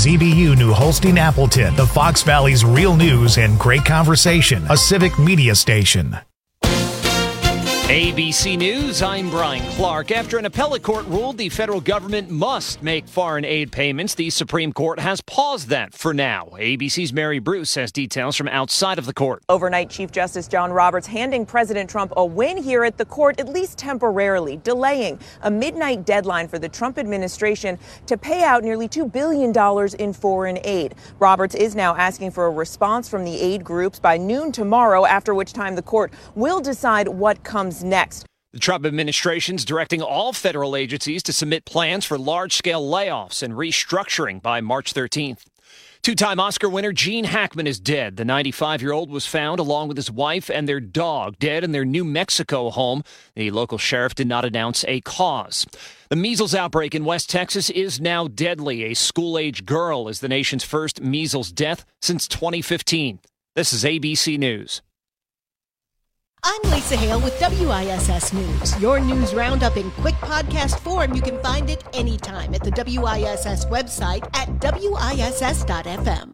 WZBU New Holstein Appleton, the Fox Valley's real news and great conversation, a civic media station. ABC News, I'm Brian Clark. After an appellate court ruled the federal government must make foreign aid payments, the Supreme Court has paused that for now. ABC's Mary Bruce has details from outside of the court. Overnight, Chief Justice John Roberts handing President Trump a win here at the court, at least temporarily, delaying a midnight deadline for the Trump administration to pay out nearly $2 billion in foreign aid. Roberts is now asking for a response from the aid groups by noon tomorrow, after which time the court will decide what comes next. The Trump administration's directing all federal agencies to submit plans for large-scale layoffs and restructuring by March 13th. Two-time Oscar winner Gene Hackman is dead. The 95-year-old was found along with his wife and their dog dead in their New Mexico home. The local sheriff did not announce a cause. The measles outbreak in West Texas is now deadly. A school-age girl is the nation's first measles death since 2015. This is ABC News. I'm Lisa Hale with WISS News. Your news roundup in quick podcast form. You can find it anytime at the WISS website at WISS.FM.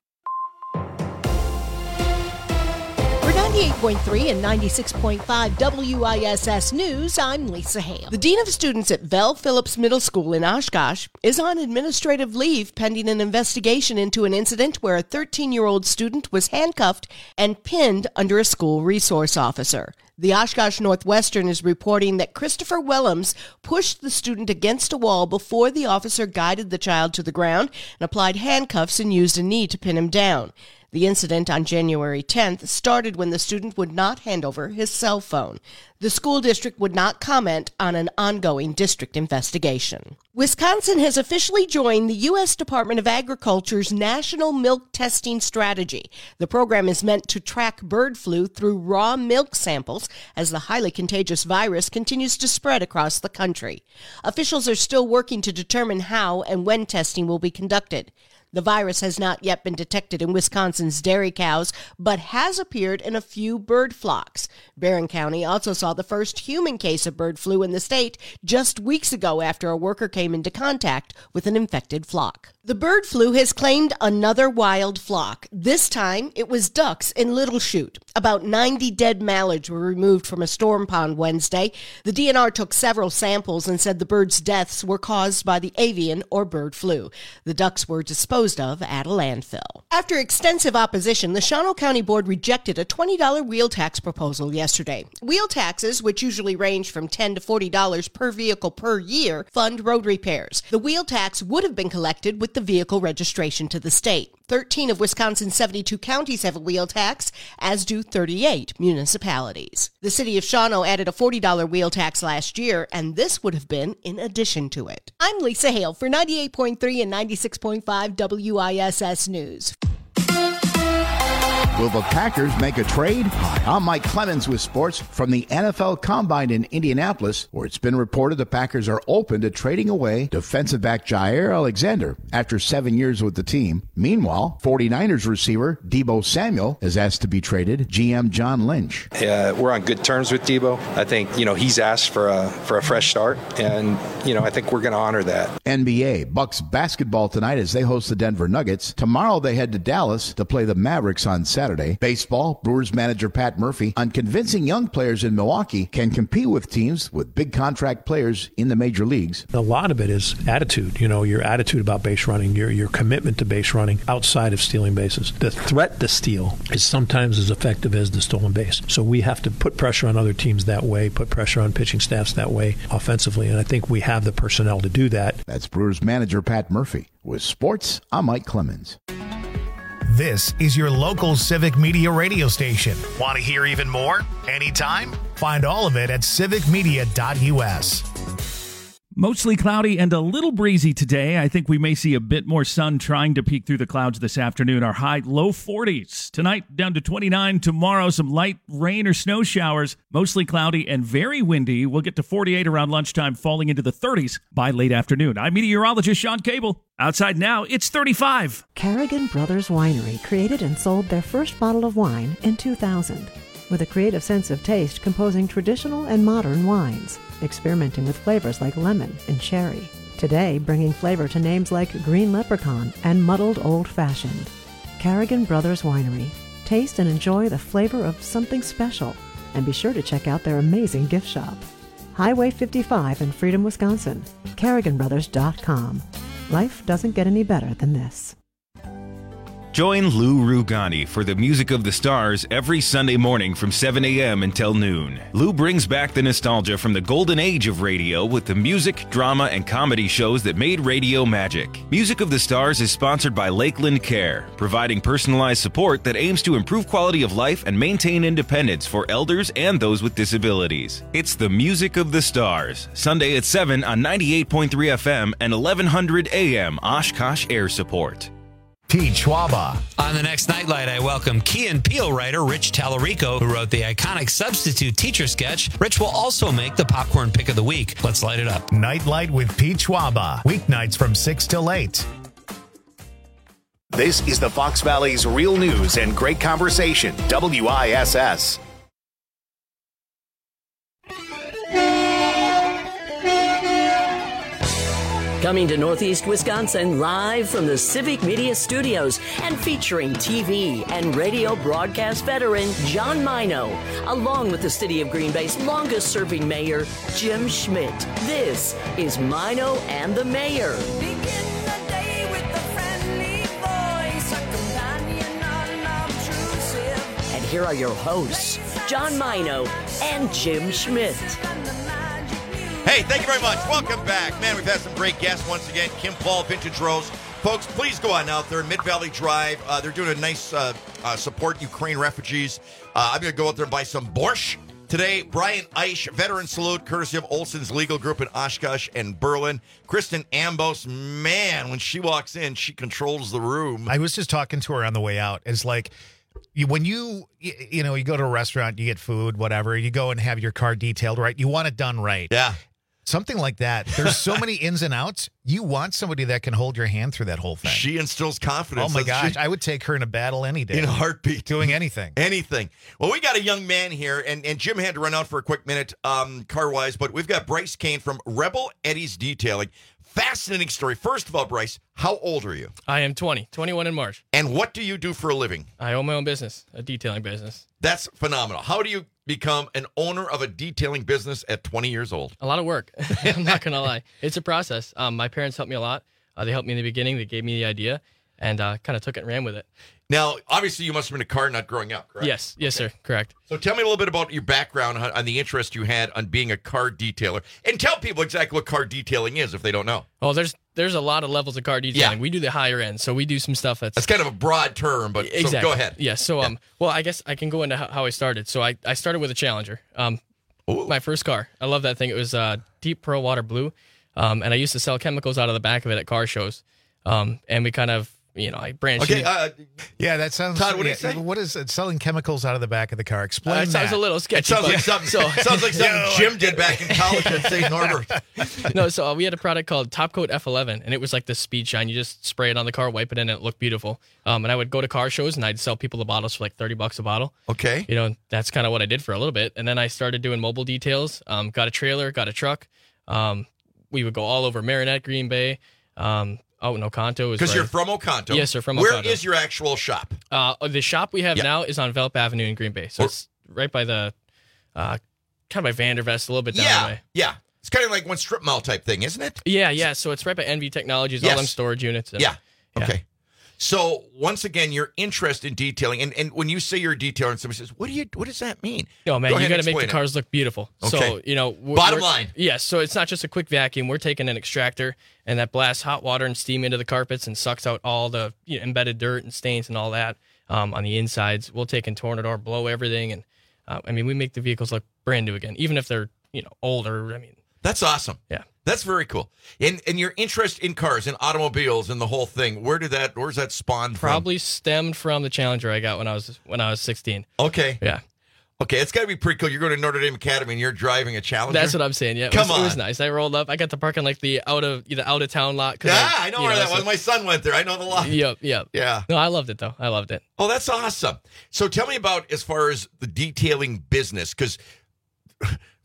For 98.3 and 96.5 WISS News, I'm Lisa Hale. The Dean of Students at Vel Phillips Middle School in Oshkosh is on administrative leave pending an investigation into an incident where a 13-year-old student was handcuffed and pinned under a school resource officer. The Oshkosh Northwestern is reporting that Christopher Willems pushed the student against a wall before the officer guided the child to the ground and applied handcuffs and used a knee to pin him down. The incident on January 10th started when the student would not hand over his cell phone. The school district would not comment on an ongoing district investigation. Wisconsin has officially joined the U.S. Department of Agriculture's National Milk Testing Strategy. The program is meant to track bird flu through raw milk samples as the highly contagious virus continues to spread across the country. Officials are still working to determine how and when testing will be conducted. The virus has not yet been detected in Wisconsin's dairy cows, but has appeared in a few bird flocks. Barron County also saw the first human case of bird flu in the state just weeks ago after a worker came into contact with an infected flock. The bird flu has claimed another wild flock. This time, it was ducks in Little Chute. About 90 dead mallards were removed from a storm pond Wednesday. The DNR took several samples and said the birds' deaths were caused by the avian or bird flu. The ducks were disposed of at a landfill. After extensive opposition, the Shawano County Board rejected a $20 wheel tax proposal yesterday. Wheel taxes, which usually range from $10 to $40 per vehicle per year, fund road repairs. The wheel tax would have been collected with the vehicle registration to the state. 13 of Wisconsin's 72 counties have a wheel tax, as do 38 municipalities. The city of Shawano added a $40 wheel tax last year, and this would have been in addition to it. I'm Lisa Hale for 98.3 and 96.5 WISS News. Will the Packers make a trade? Hi, I'm Mike Clemens with sports from the NFL Combine in Indianapolis, where it's been reported the Packers are open to trading away defensive back Jair Alexander after 7 years with the team. Meanwhile, 49ers receiver Deebo Samuel is asked to be traded. GM John Lynch. We're on good terms with Deebo. I think, he's asked for a fresh start, and, I think we're going to honor that. NBA, Bucks basketball tonight as they host the Denver Nuggets. Tomorrow they head to Dallas to play the Mavericks on Saturday. Baseball, Brewers manager Pat Murphy on convincing young players in Milwaukee can compete with teams with big contract players in the major leagues. A lot of it is attitude, your attitude about base running, your commitment to base running outside of stealing bases. The threat to steal is sometimes as effective as the stolen base. So we have to put pressure on other teams that way, put pressure on pitching staffs that way offensively, and I think we have the personnel to do that. That's Brewers manager Pat Murphy. With sports, I'm Mike Clemens. This is your local civic media radio station. Want to hear even more? Anytime? Find all of it at civicmedia.us. Mostly cloudy and a little breezy today. I think we may see a bit more sun trying to peek through the clouds this afternoon. Our high, low 40s. Tonight, down to 29. Tomorrow, some light rain or snow showers. Mostly cloudy and very windy. We'll get to 48 around lunchtime, falling into the 30s by late afternoon. I'm meteorologist Sean Cable. Outside now, it's 35. Carrigan Brothers Winery created and sold their first bottle of wine in 2000. With a creative sense of taste, composing traditional and modern wines, experimenting with flavors like lemon and cherry. Today, bringing flavor to names like Green Leprechaun and Muddled Old Fashioned. Carrigan Brothers Winery. Taste and enjoy the flavor of something special. And be sure to check out their amazing gift shop. Highway 55 in Freedom, Wisconsin. CarriganBrothers.com. Life doesn't get any better than this. Join Lou Rugani for the Music of the Stars every Sunday morning from 7 a.m. until noon. Lou brings back the nostalgia from the golden age of radio with the music, drama, and comedy shows that made radio magic. Music of the Stars is sponsored by Lakeland Care, providing personalized support that aims to improve quality of life and maintain independence for elders and those with disabilities. It's the Music of the Stars, Sunday at 7 on 98.3 FM and 1100 AM Oshkosh Air Support. Pete Schwaba. On the next Nightlight, I welcome Key and Peele writer Rich Tallarico, who wrote the iconic Substitute Teacher sketch. Rich will also make the popcorn pick of the week. Let's light it up. Nightlight with Pete Schwaba. Weeknights from 6 till 8. This is the Fox Valley's real news and great conversation. WISS. Coming to Northeast Wisconsin live from the Civic Media Studios and featuring TV and radio broadcast veteran John Mino, along with the City of Green Bay's longest-serving mayor, Jim Schmidt. This is Mino and the Mayor. And here are your hosts, John Mino and Jim Schmidt. Hey, thank you very much. Welcome back. Man, we've had some great guests once again. Kim Paul, Vintage Rose. Folks, please go on out there. Mid-Valley Drive. They're doing a nice support Ukraine refugees. I'm going to go out there and buy some borscht today. Brian Eisch, veteran salute, courtesy of Olson's Legal Group in Oshkosh and Berlin. Kristen Ambos, man, when she walks in, she controls the room. I was just talking to her on the way out. It's like, when you go to a restaurant, you get food, whatever, you go and have your car detailed right. You want it done right. Yeah. Something like that. There's so many ins and outs. You want somebody that can hold your hand through that whole thing. She instills confidence. Oh, my gosh. I would take her in a battle any day. In a heartbeat. Doing anything. Anything. Well, we got a young man here, and Jim had to run out for a quick minute car-wise, but we've got Bryce Kane from Rebel Eddie's Detailing. Fascinating story. First of all, Bryce, how old are you? I am 21 in March. And what do you do for a living? I own my own business, a detailing business. That's phenomenal. How do you become an owner of a detailing business at 20 years old? A lot of work. I'm not going to lie. It's a process. My parents helped me a lot. They helped me in the beginning. They gave me the idea and kind of took it and ran with it. Now, obviously, you must have been a car nut growing up, correct? Yes, sir, correct. So tell me a little bit about your background on the interest you had on being a car detailer. And tell people exactly what car detailing is if they don't know. Well, there's a lot of levels of car detailing. Yeah. We do the higher end, so we do some stuff that's kind of a broad term, but exactly. So go ahead. Yeah, so, well, I guess I can go into how I started. So I started with a Challenger, my first car. I love that thing. It was deep pearl water blue, and I used to sell chemicals out of the back of it at car shows. And we kind of, I branched. Okay, yeah, that sounds. Todd, what do you say? What is it? Selling chemicals out of the back of the car? Explain that. It sounds a little sketchy. It sounds like something Jim did back in college at St. Norbert. No, so we had a product called Top Coat F11, and it was like the speed shine. You just spray it on the car, wipe it in, and it looked beautiful. And I would go to car shows, and I'd sell people the bottles for like $30 a bottle. Okay. That's kind of what I did for a little bit. And then I started doing mobile details, got a trailer, got a truck. We would go all over Marinette, Green Bay, out in Oconto. Because you're from Oconto. Yes, sir, from Where Oconto. Where is your actual shop? The shop we have now is on Velp Avenue in Green Bay. So it's right by the, kind of by Vandervest, a little bit down the way. Yeah. It's kind of like one strip mall type thing, isn't it? Yeah. So it's right by NV Technologies, all them storage units. Yeah. Okay. So once again, your interest in detailing, and when you say you're a detailer, and somebody says, "What does that mean?" Oh man, you got to make the cars look beautiful. Okay. So bottom line, yes. So it's not just a quick vacuum. We're taking an extractor and that blasts hot water and steam into the carpets and sucks out all the embedded dirt and stains and all that on the insides. We'll take and Tornador, blow everything, and we make the vehicles look brand new again, even if they're older. That's awesome. Yeah. That's very cool. And your interest in cars and automobiles and the whole thing, where's that spawned from? Probably stemmed from the Challenger I got when I was 16. Okay. Yeah. Okay, it's got to be pretty cool. You're going to Notre Dame Academy and you're driving a Challenger? That's what I'm saying, yeah. It was nice. I rolled up. I got to park in like the out of town lot. I know where that was. My son went there. I know the lot. Yep. Yeah. No, I loved it, though. I loved it. Oh, that's awesome. So tell me about as far as the detailing business, because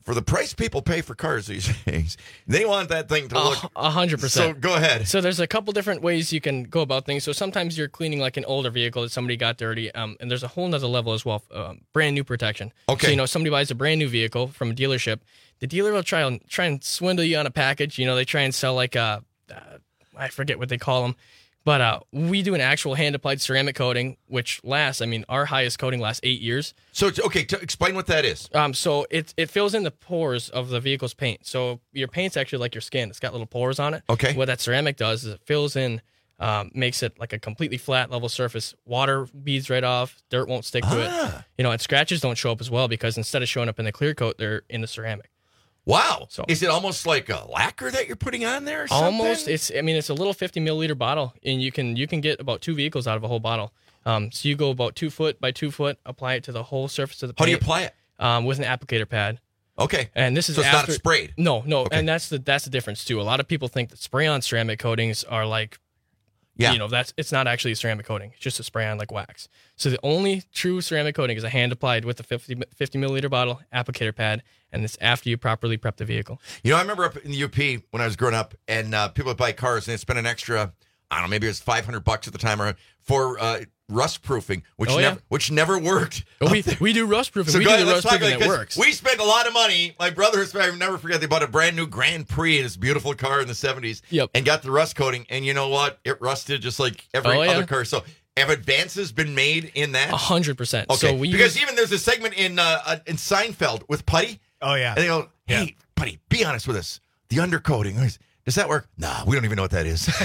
for the price people pay for cars these days, they want that thing to look 100%. So go ahead. So there's a couple different ways you can go about things. So sometimes you're cleaning like an older vehicle that somebody got dirty, and there's a whole nother level as well, brand new protection. Okay. So, somebody buys a brand new vehicle from a dealership, the dealer will try and swindle you on a package. They try and sell like I forget what they call them. But we do an actual hand-applied ceramic coating, which lasts, our highest coating lasts 8 years. So, explain what that is. So it fills in the pores of the vehicle's paint. So your paint's actually like your skin. It's got little pores on it. Okay. What that ceramic does is it fills in, makes it like a completely flat, level surface. Water beads right off. Dirt won't stick to it. And scratches don't show up as well because instead of showing up in the clear coat, they're in the ceramic. Wow. So, is it almost like a lacquer that you're putting on there or something? Almost. It's a little 50 milliliter bottle, and you can get about 2 vehicles out of a whole bottle. So you go about 2 foot by 2 foot, apply it to the whole surface of the paint. How do you apply it? With an applicator pad. Okay. And this is so it's not sprayed? No. Okay. And that's the difference, too. A lot of people think that spray-on ceramic coatings are like, it's not actually a ceramic coating. It's just a spray-on like wax. So the only true ceramic coating is a hand-applied with a 50 milliliter bottle, applicator pad, and it's after you properly prep the vehicle. I remember up in the UP when I was growing up, and people would buy cars, and they'd spend an extra, I don't know, maybe it was $500 at the time for rust proofing, which never worked. We do rust proofing. So we do the rust proofing that works. We spent a lot of money. My brother, I never forget, they bought a brand new Grand Prix, this beautiful car in the 70s, and got the rust coating, and you know what? It rusted just like every other car. So have advances been made in that? 100%. Okay, so because even there's a segment in Seinfeld with Putty. Oh, yeah. And they go, hey, Putty, be honest with us. The undercoating, does that work? Nah, we don't even know what that is.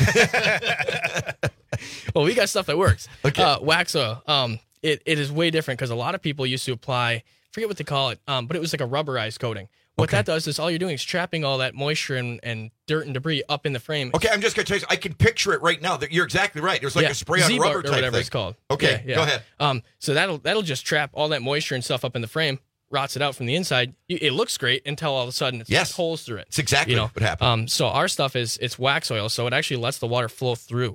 Well, we got stuff that works. Okay. Wax oil. It is way different because a lot of people used to apply, forget what they call it, but it was like a rubberized coating. What that does is all you're doing is trapping all that moisture and dirt and debris up in the frame. Okay, I'm just going to tell you, I can picture it right now. You're exactly right. There's like a spray-on rubber type or whatever thing. it's called. Okay, go ahead. So that'll just trap all that moisture and stuff up in the frame, rots it out from the inside. It looks great until all of a sudden it's holes through it. It's exactly what happened. So our stuff it's wax oil, so it actually lets the water flow through.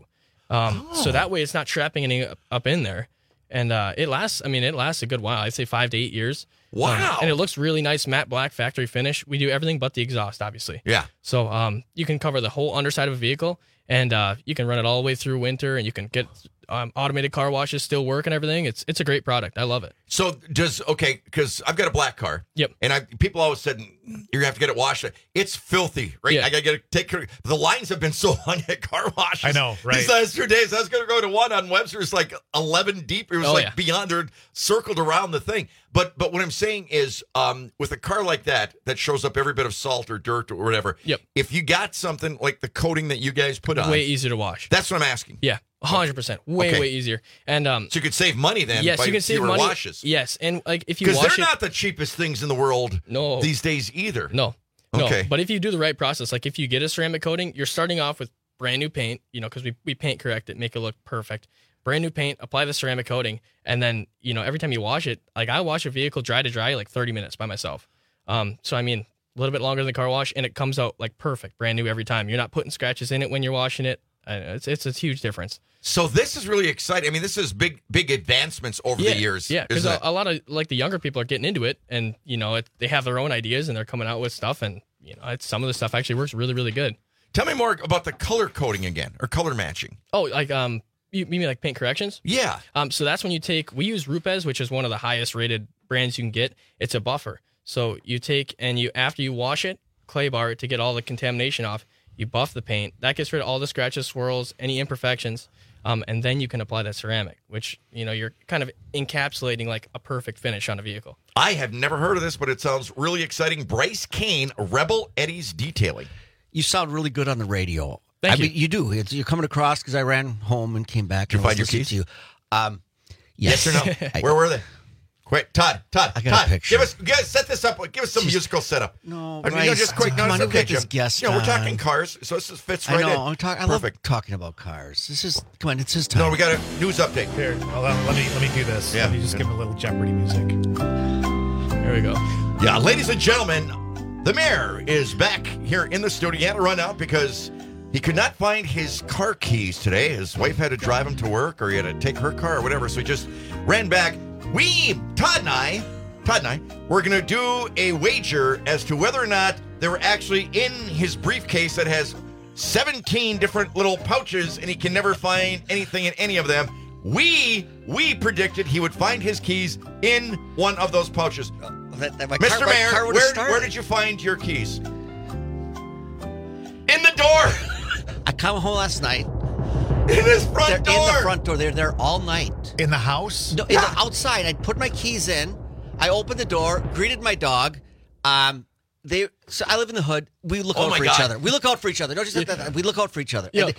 So that way it's not trapping any up in there. And it lasts a good while. I'd say 5 to 8 years. Wow. And it looks really nice, matte black, factory finish. We do everything but the exhaust, obviously. Yeah. So you can cover the whole underside of a vehicle, and you can run it all the way through winter, and you can get automated car washes still work and everything. It's a great product. I love it. So because I've got a black car. Yep. And people always said, you're going to have to get it washed. It's filthy, right? Yeah. I got to take care of it. The lines have been so long at car washes. I know, right? These last 2 days, I was going to go to one on Webster. It's like 11 deep. It was beyond, they're circled around the thing. But what I'm saying is, with a car like that shows up every bit of salt or dirt or whatever, if you got something like the coating that you guys put on. Way easier to wash. That's what I'm asking. Yeah. 100%, way easier, and so you could save money then. Yes, by you can save fewer money. Washes. Yes, and like if you wash because they're not the cheapest things in the world. No. These days either. No. Okay, but if you do the right process, like if you get a ceramic coating, you're starting off with brand new paint. Because we paint correct it, make it look perfect. Brand new paint, apply the ceramic coating, and then every time you wash it, like I wash a vehicle dry to dry like 30 minutes by myself. So a little bit longer than the car wash, and it comes out like perfect, brand new every time. You're not putting scratches in it when you're washing it. It's a huge difference. So this is really exciting. This is big advancements over the years. Yeah, because a lot of like the younger people are getting into it, and they have their own ideas, and they're coming out with stuff, and some of the stuff actually works really, really good. Tell me more about the color coding again, or color matching. Oh, like you mean like paint corrections? Yeah. So that's when we use Rupes, which is one of the highest rated brands you can get. It's a buffer. So you take and after you wash it, clay bar it to get all the contamination off. You buff the paint. That gets rid of all the scratches, swirls, any imperfections, and then you can apply that ceramic, which, you're kind of encapsulating like a perfect finish on a vehicle. I have never heard of this, but it sounds really exciting. Bryce Kane, Rebel Eddie's Detailing. You sound really good on the radio. Thank you. You do. You're coming across because I ran home and came back. Did you find your keys? To you. Yes or no? Where were they? Quick, Todd, I got a picture. Set this up. Give us some musical setup. No, just quick. No, it's okay, Jim. Guest we're talking cars, so this fits right in. I love talking about cars. Come on, it's his time. No, we got a news update. Here, hold on. Let me do this. Yeah. Let me just give him a little Jeopardy music. There we go. Yeah, ladies and gentlemen, the mayor is back here in the studio. He had to run out because he could not find his car keys today. His wife had to drive him to work, or he had to take her car or whatever, so he just ran back. Todd and I, Todd and I, we're going to do a wager as to whether or not they were actually in his briefcase that has 17 different little pouches, and he can never find anything in any of them. We predicted he would find his keys in one of those pouches. Mr. Mayor, where did you find your keys? In the door. I come home last night. In his front door. In the front door. They're there all night. In the house? No, outside. I put my keys in. I opened the door, greeted my dog. So I live in the hood. We look out for each other. We look out for each other. Don't you think that? We look out for each other. Somebody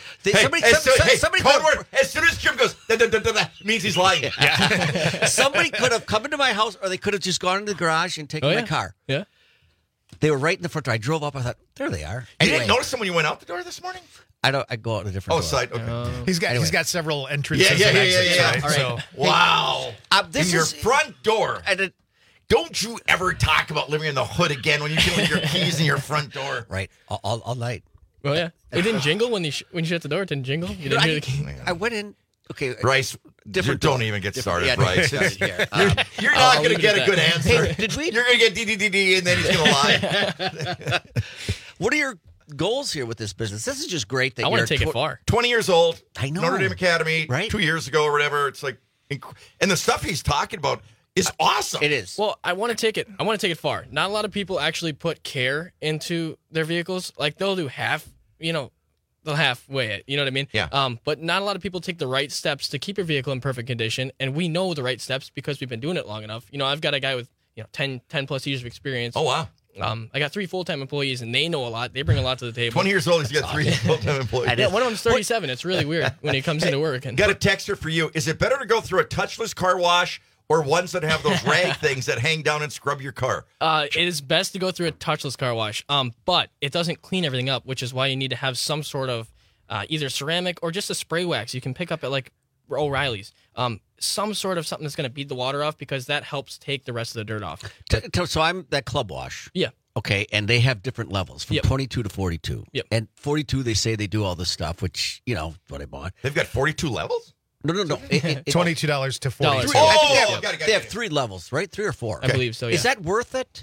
code word. As soon as Jim goes, means he's lying. Somebody could have come into my house, or they could have just gone into the garage and taken my car. Yeah. They were right in the front door. I drove up. I thought, there they are. You didn't notice them when you went out the door this morning? I go out a different door. Side. Okay. He's got several entrances. Yeah. and exits, right? All right. So. Wow. This in your front door. Don't you ever talk about living in the hood again when you can leave your keys in your front door. Right. All night. Well, yeah. It didn't jingle when you shut the door. It didn't jingle. You didn't hear the key. I went in. Okay. Bryce, don't even get started, Bryce. You're not going to get a good answer. Hey, You're going to get DDDD, and then he's going to lie. What are your goals here with this business? This is just great that I want to take it far. 20 years old. I know. Notre Dame Academy, right? 2 years ago or whatever. It's like, and the stuff he's talking about is awesome. It is. Well, I want to take it far. Not a lot of people actually put care into their vehicles. Like they'll do they'll halfway it. You know what I mean? Yeah. But not a lot of people take the right steps to keep your vehicle in perfect condition. And we know the right steps because we've been doing it long enough. You know, I've got a guy with 10 plus years of experience. Oh, wow. I got 3 full-time employees, and they know a lot. They bring a lot to the table. 20 years old, he's got 3 full-time employees. Yeah, one of them's 37. It's really weird when he comes into work. Got a texter for you. Is it better to go through a touchless car wash or ones that have those rag things that hang down and scrub your car? It is best to go through a touchless car wash, but it doesn't clean everything up, which is why you need to have some sort of either ceramic or just a spray wax you can pick up at like O'Reilly's. Some sort of something that's going to beat the water off because that helps take the rest of the dirt off. So I'm that club wash. Yeah. Okay, and they have different levels from 22 to 42. Yep. And 42, they say they do all this stuff, which, what I bought. They've got 42 levels? No. $22 to $42. They have 3 levels, right? 3 or 4. I believe so, yeah. Is that worth it?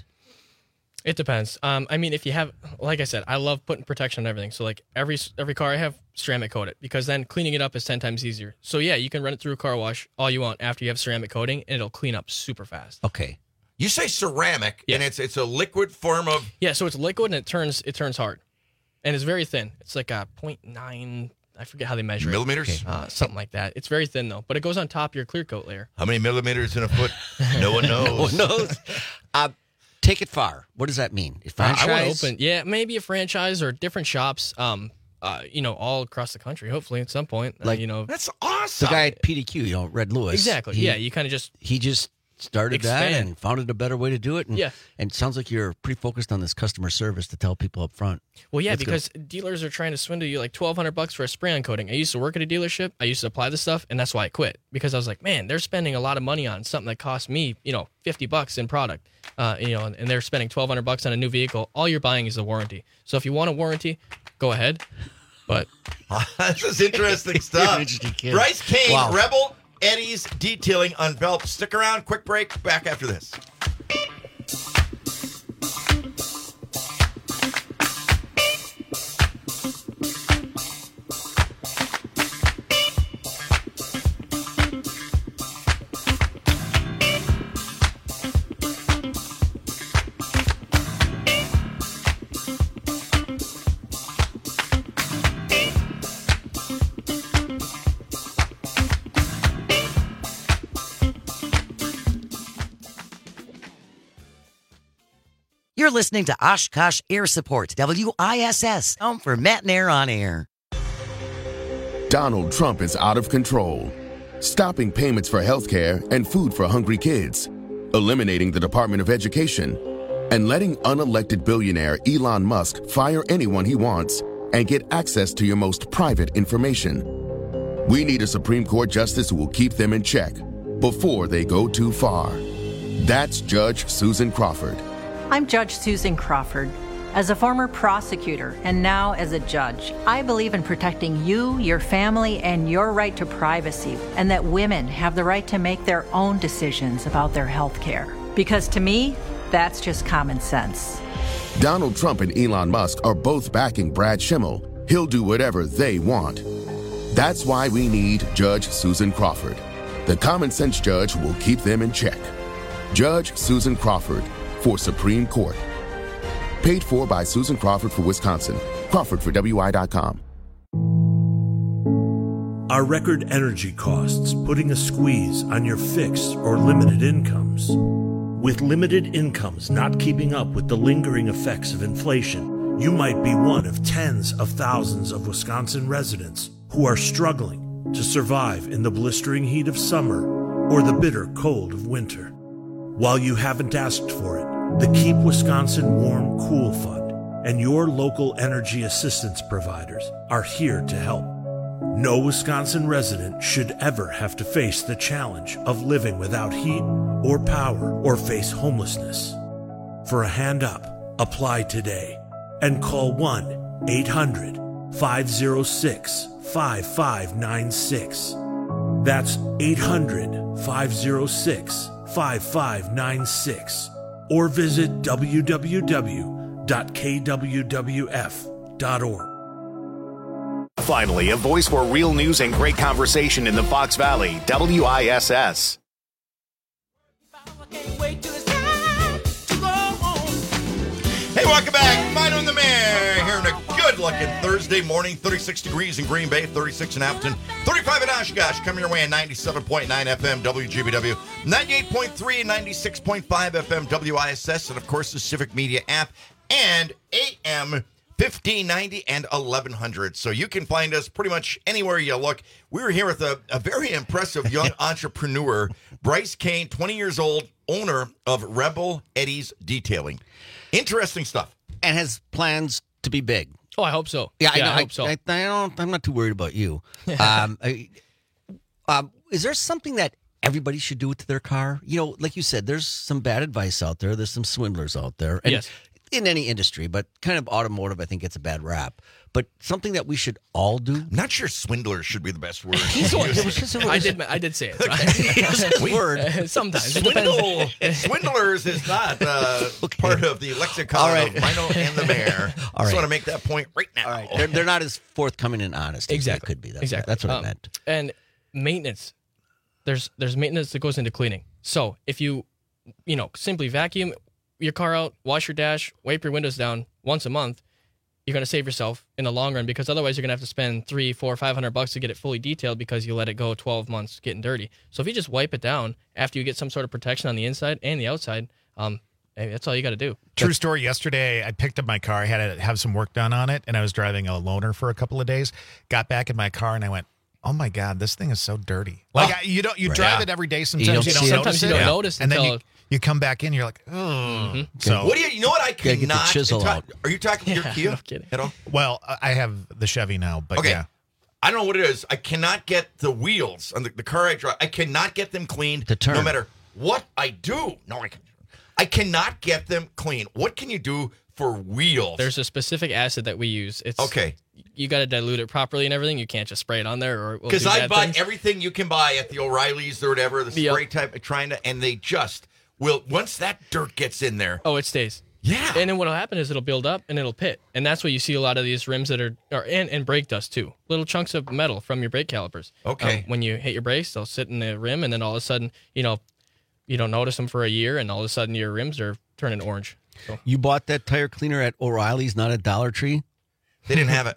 It depends. I mean, if you have, like I said, I love putting protection on everything. So, like, every car I have, ceramic coat it, because then cleaning it up is 10 times easier. So, yeah, you can run it through a car wash all you want after you have ceramic coating, and it'll clean up super fast. Okay. You say ceramic, and it's a liquid form of... Yeah, so it's liquid, and it turns hard. And it's very thin. It's like a 0.9... I forget how they measure millimeters? it. Something like that. It's very thin, though. But it goes on top of your clear coat layer. How many millimeters in a foot? No one knows. No one knows. Take it far. What does that mean? Franchise? I want to open, maybe a franchise or different shops, all across the country, hopefully at some point. That's awesome. The guy at PDQ, Red Lewis. Exactly. You kind of He just started expand. that and found a better way to do it. And, yeah. And it sounds like you're pretty focused on this customer service to tell people up front. Well, yeah, because dealers are trying to swindle you like $1,200 for a spray-on coating. I used to work at a dealership. I used to apply this stuff, and that's why I quit. Because I was like, man, they're spending a lot of money on something that cost me, $50 in product. And they're spending $1,200 on a new vehicle. All you're buying is a warranty. So if you want a warranty, go ahead. But this is interesting stuff. Interesting kid. Bryce Kane, wow. Rebel Eddie's Detailing on Velp. Stick around. Quick break. Back after this. You're listening to Oshkosh Air Support, WISS, home for Matt and Air on Air. Donald Trump is out of control, stopping payments for health care and food for hungry kids, eliminating the Department of Education, and letting unelected billionaire Elon Musk fire anyone he wants and get access to your most private information. We need a Supreme Court justice who will keep them in check before they go too far. That's Judge Susan Crawford. I'm Judge Susan Crawford. As a former prosecutor and now as a judge, I believe in protecting you, your family, and your right to privacy, and that women have the right to make their own decisions about their health care. Because to me, that's just common sense. Donald Trump and Elon Musk are both backing Brad Schimmel. He'll do whatever they want. That's why we need Judge Susan Crawford, the common sense judge who will keep them in check. Judge Susan Crawford for Supreme Court. Paid for by Susan Crawford for Wisconsin. Crawford for WI.com. Are record energy costs putting a squeeze on your fixed or limited incomes? With limited incomes not keeping up with the lingering effects of inflation, you might be one of tens of thousands of Wisconsin residents who are struggling to survive in the blistering heat of summer or the bitter cold of winter. While you haven't asked for it, the Keep Wisconsin Warm Cool Fund and your local energy assistance providers are here to help. No Wisconsin resident should ever have to face the challenge of living without heat or power or face homelessness. For a hand up, apply today and call 1-800-506-5596. That's 800-506-5596. Or visit www.kwwf.org. Finally, a voice for real news and great conversation in the Fox Valley, WISS. Hey, welcome back. Mino and the Mayor here on a good-looking Thursday morning. 36 degrees in Green Bay, 36 in Appleton, 35 in Oshkosh. Coming your way on 97.9 FM WGBW, 98.3 and 96.5 FM WISS, and, of course, the Civic Media app and AM 1590 and 1100. So you can find us pretty much anywhere you look. We were here with a very impressive young entrepreneur, Bryce Kane, 20 years old, owner of Rebel Eddie's Detailing. Interesting stuff. And has plans to be big. Oh, I hope so. Yeah, I hope so. I'm not too worried about you. Is there something that everybody should do to their car? You know, like you said, there's some bad advice out there. There's some swindlers out there. And yes. In any industry, but kind of automotive, I think gets a bad rap. But something that we should all do. I'm not sure swindlers should be the best word. I did say it. Word. Sometimes. Swindlers is not part of the lexicon of Mino and the Mayor. I just want to make that point right now. All right. They're not as forthcoming and honest as they could be. That's what I meant. And maintenance. There's maintenance that goes into cleaning. So if you simply vacuum your car out, wash your dash, wipe your windows down once a month, you're going to save yourself in the long run, because otherwise you're going to have to spend $300, $400, $500 to get it fully detailed because you let it go 12 months getting dirty. So if you just wipe it down after you get some sort of protection on the inside and the outside, that's all you got to do. True story. Yesterday, I picked up my car. I had to have some work done on it, and I was driving a loaner for a couple of days. Got back in my car, and I went, oh my God, this thing is so dirty. Like you drive it every day. Sometimes you don't notice it. Sometimes you don't notice and until then you come back in, you're like, oh. Mm-hmm. So what do you know what I cannot get the chisel out. Are you talking your Kia? No kidding. At all? Well, I have the Chevy now, but okay. yeah. I don't know what it is. I cannot get the wheels on the car I drive. I cannot get them cleaned to turn. No matter what I do. No, I cannot get them clean. What can you do for wheels? There's a specific acid that we use. It's okay. You got to dilute it properly and everything. You can't just spray it on there, or because I buy everything you can buy at the O'Reilly's or whatever, the spray type, and they just will. Once that dirt gets in there, it stays. Yeah, and then what'll happen is it'll build up and it'll pit, and that's why you see a lot of these rims that are and brake dust too. Little chunks of metal from your brake calipers. Okay, when you hit your brakes, they'll sit in the rim, and then all of a sudden, you don't notice them for a year, and all of a sudden your rims are turning orange. So. You bought that tire cleaner at O'Reilly's, not at Dollar Tree? They didn't have it.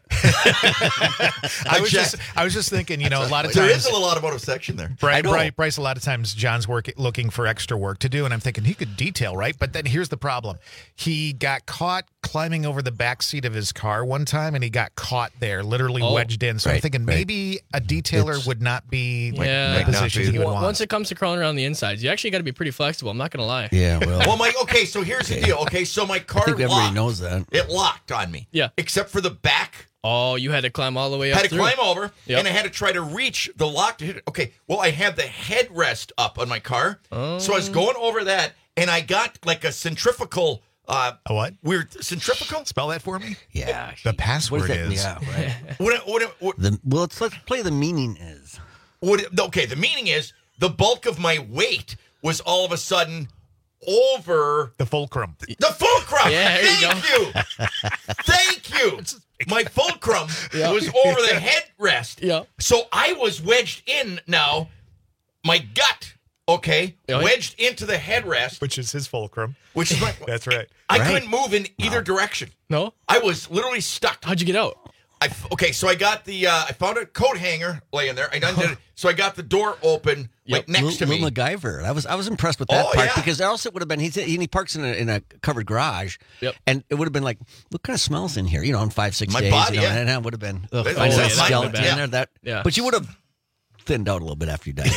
I was just thinking, a lot of times there is a lot of automotive section there. Bryce, a lot of times John's looking for extra work to do, and I'm thinking he could detail, right? But then here's the problem: he got caught climbing over the back seat of his car one time, and he got caught there, literally wedged in. So I'm thinking maybe a detailer would not be the position he would want. Once it comes to crawling around the insides, you actually got to be pretty flexible. I'm not going to lie. Yeah, well. Okay, so here's the deal. Okay, so my car I think everybody knows that. It locked on me. Yeah. Except for the back. Oh, you had to climb all the way up. Had to climb over, and I had to try to reach the lock to hit it. Okay, well, I had the headrest up on my car, so I was going over that, and I got like a centrifugal. A what? Weird centrifugal. Spell that for me. Yeah, the password is. Yeah, right. Let's play. The meaning is. The meaning is the bulk of my weight was all of a sudden over the fulcrum. The fulcrum. Yeah, there you Thank you. My fulcrum was over the headrest. Yeah. So I was wedged in now. My gut, wedged into the headrest. Which is his fulcrum. Which is my... That's right. I couldn't move in either direction. No? I was literally stuck. How'd you get out? So I got the, I found a coat hanger laying there. I undid it. So I got the door open, next to me. Little MacGyver. I was impressed with that part because else it would have been, he parks in a covered garage. Yep. And it would have been like, what kind of smells in here? In 5-6 My days. body, And it would have been, That's skeleton in there. Yeah. But you would have thinned out a little bit after you died.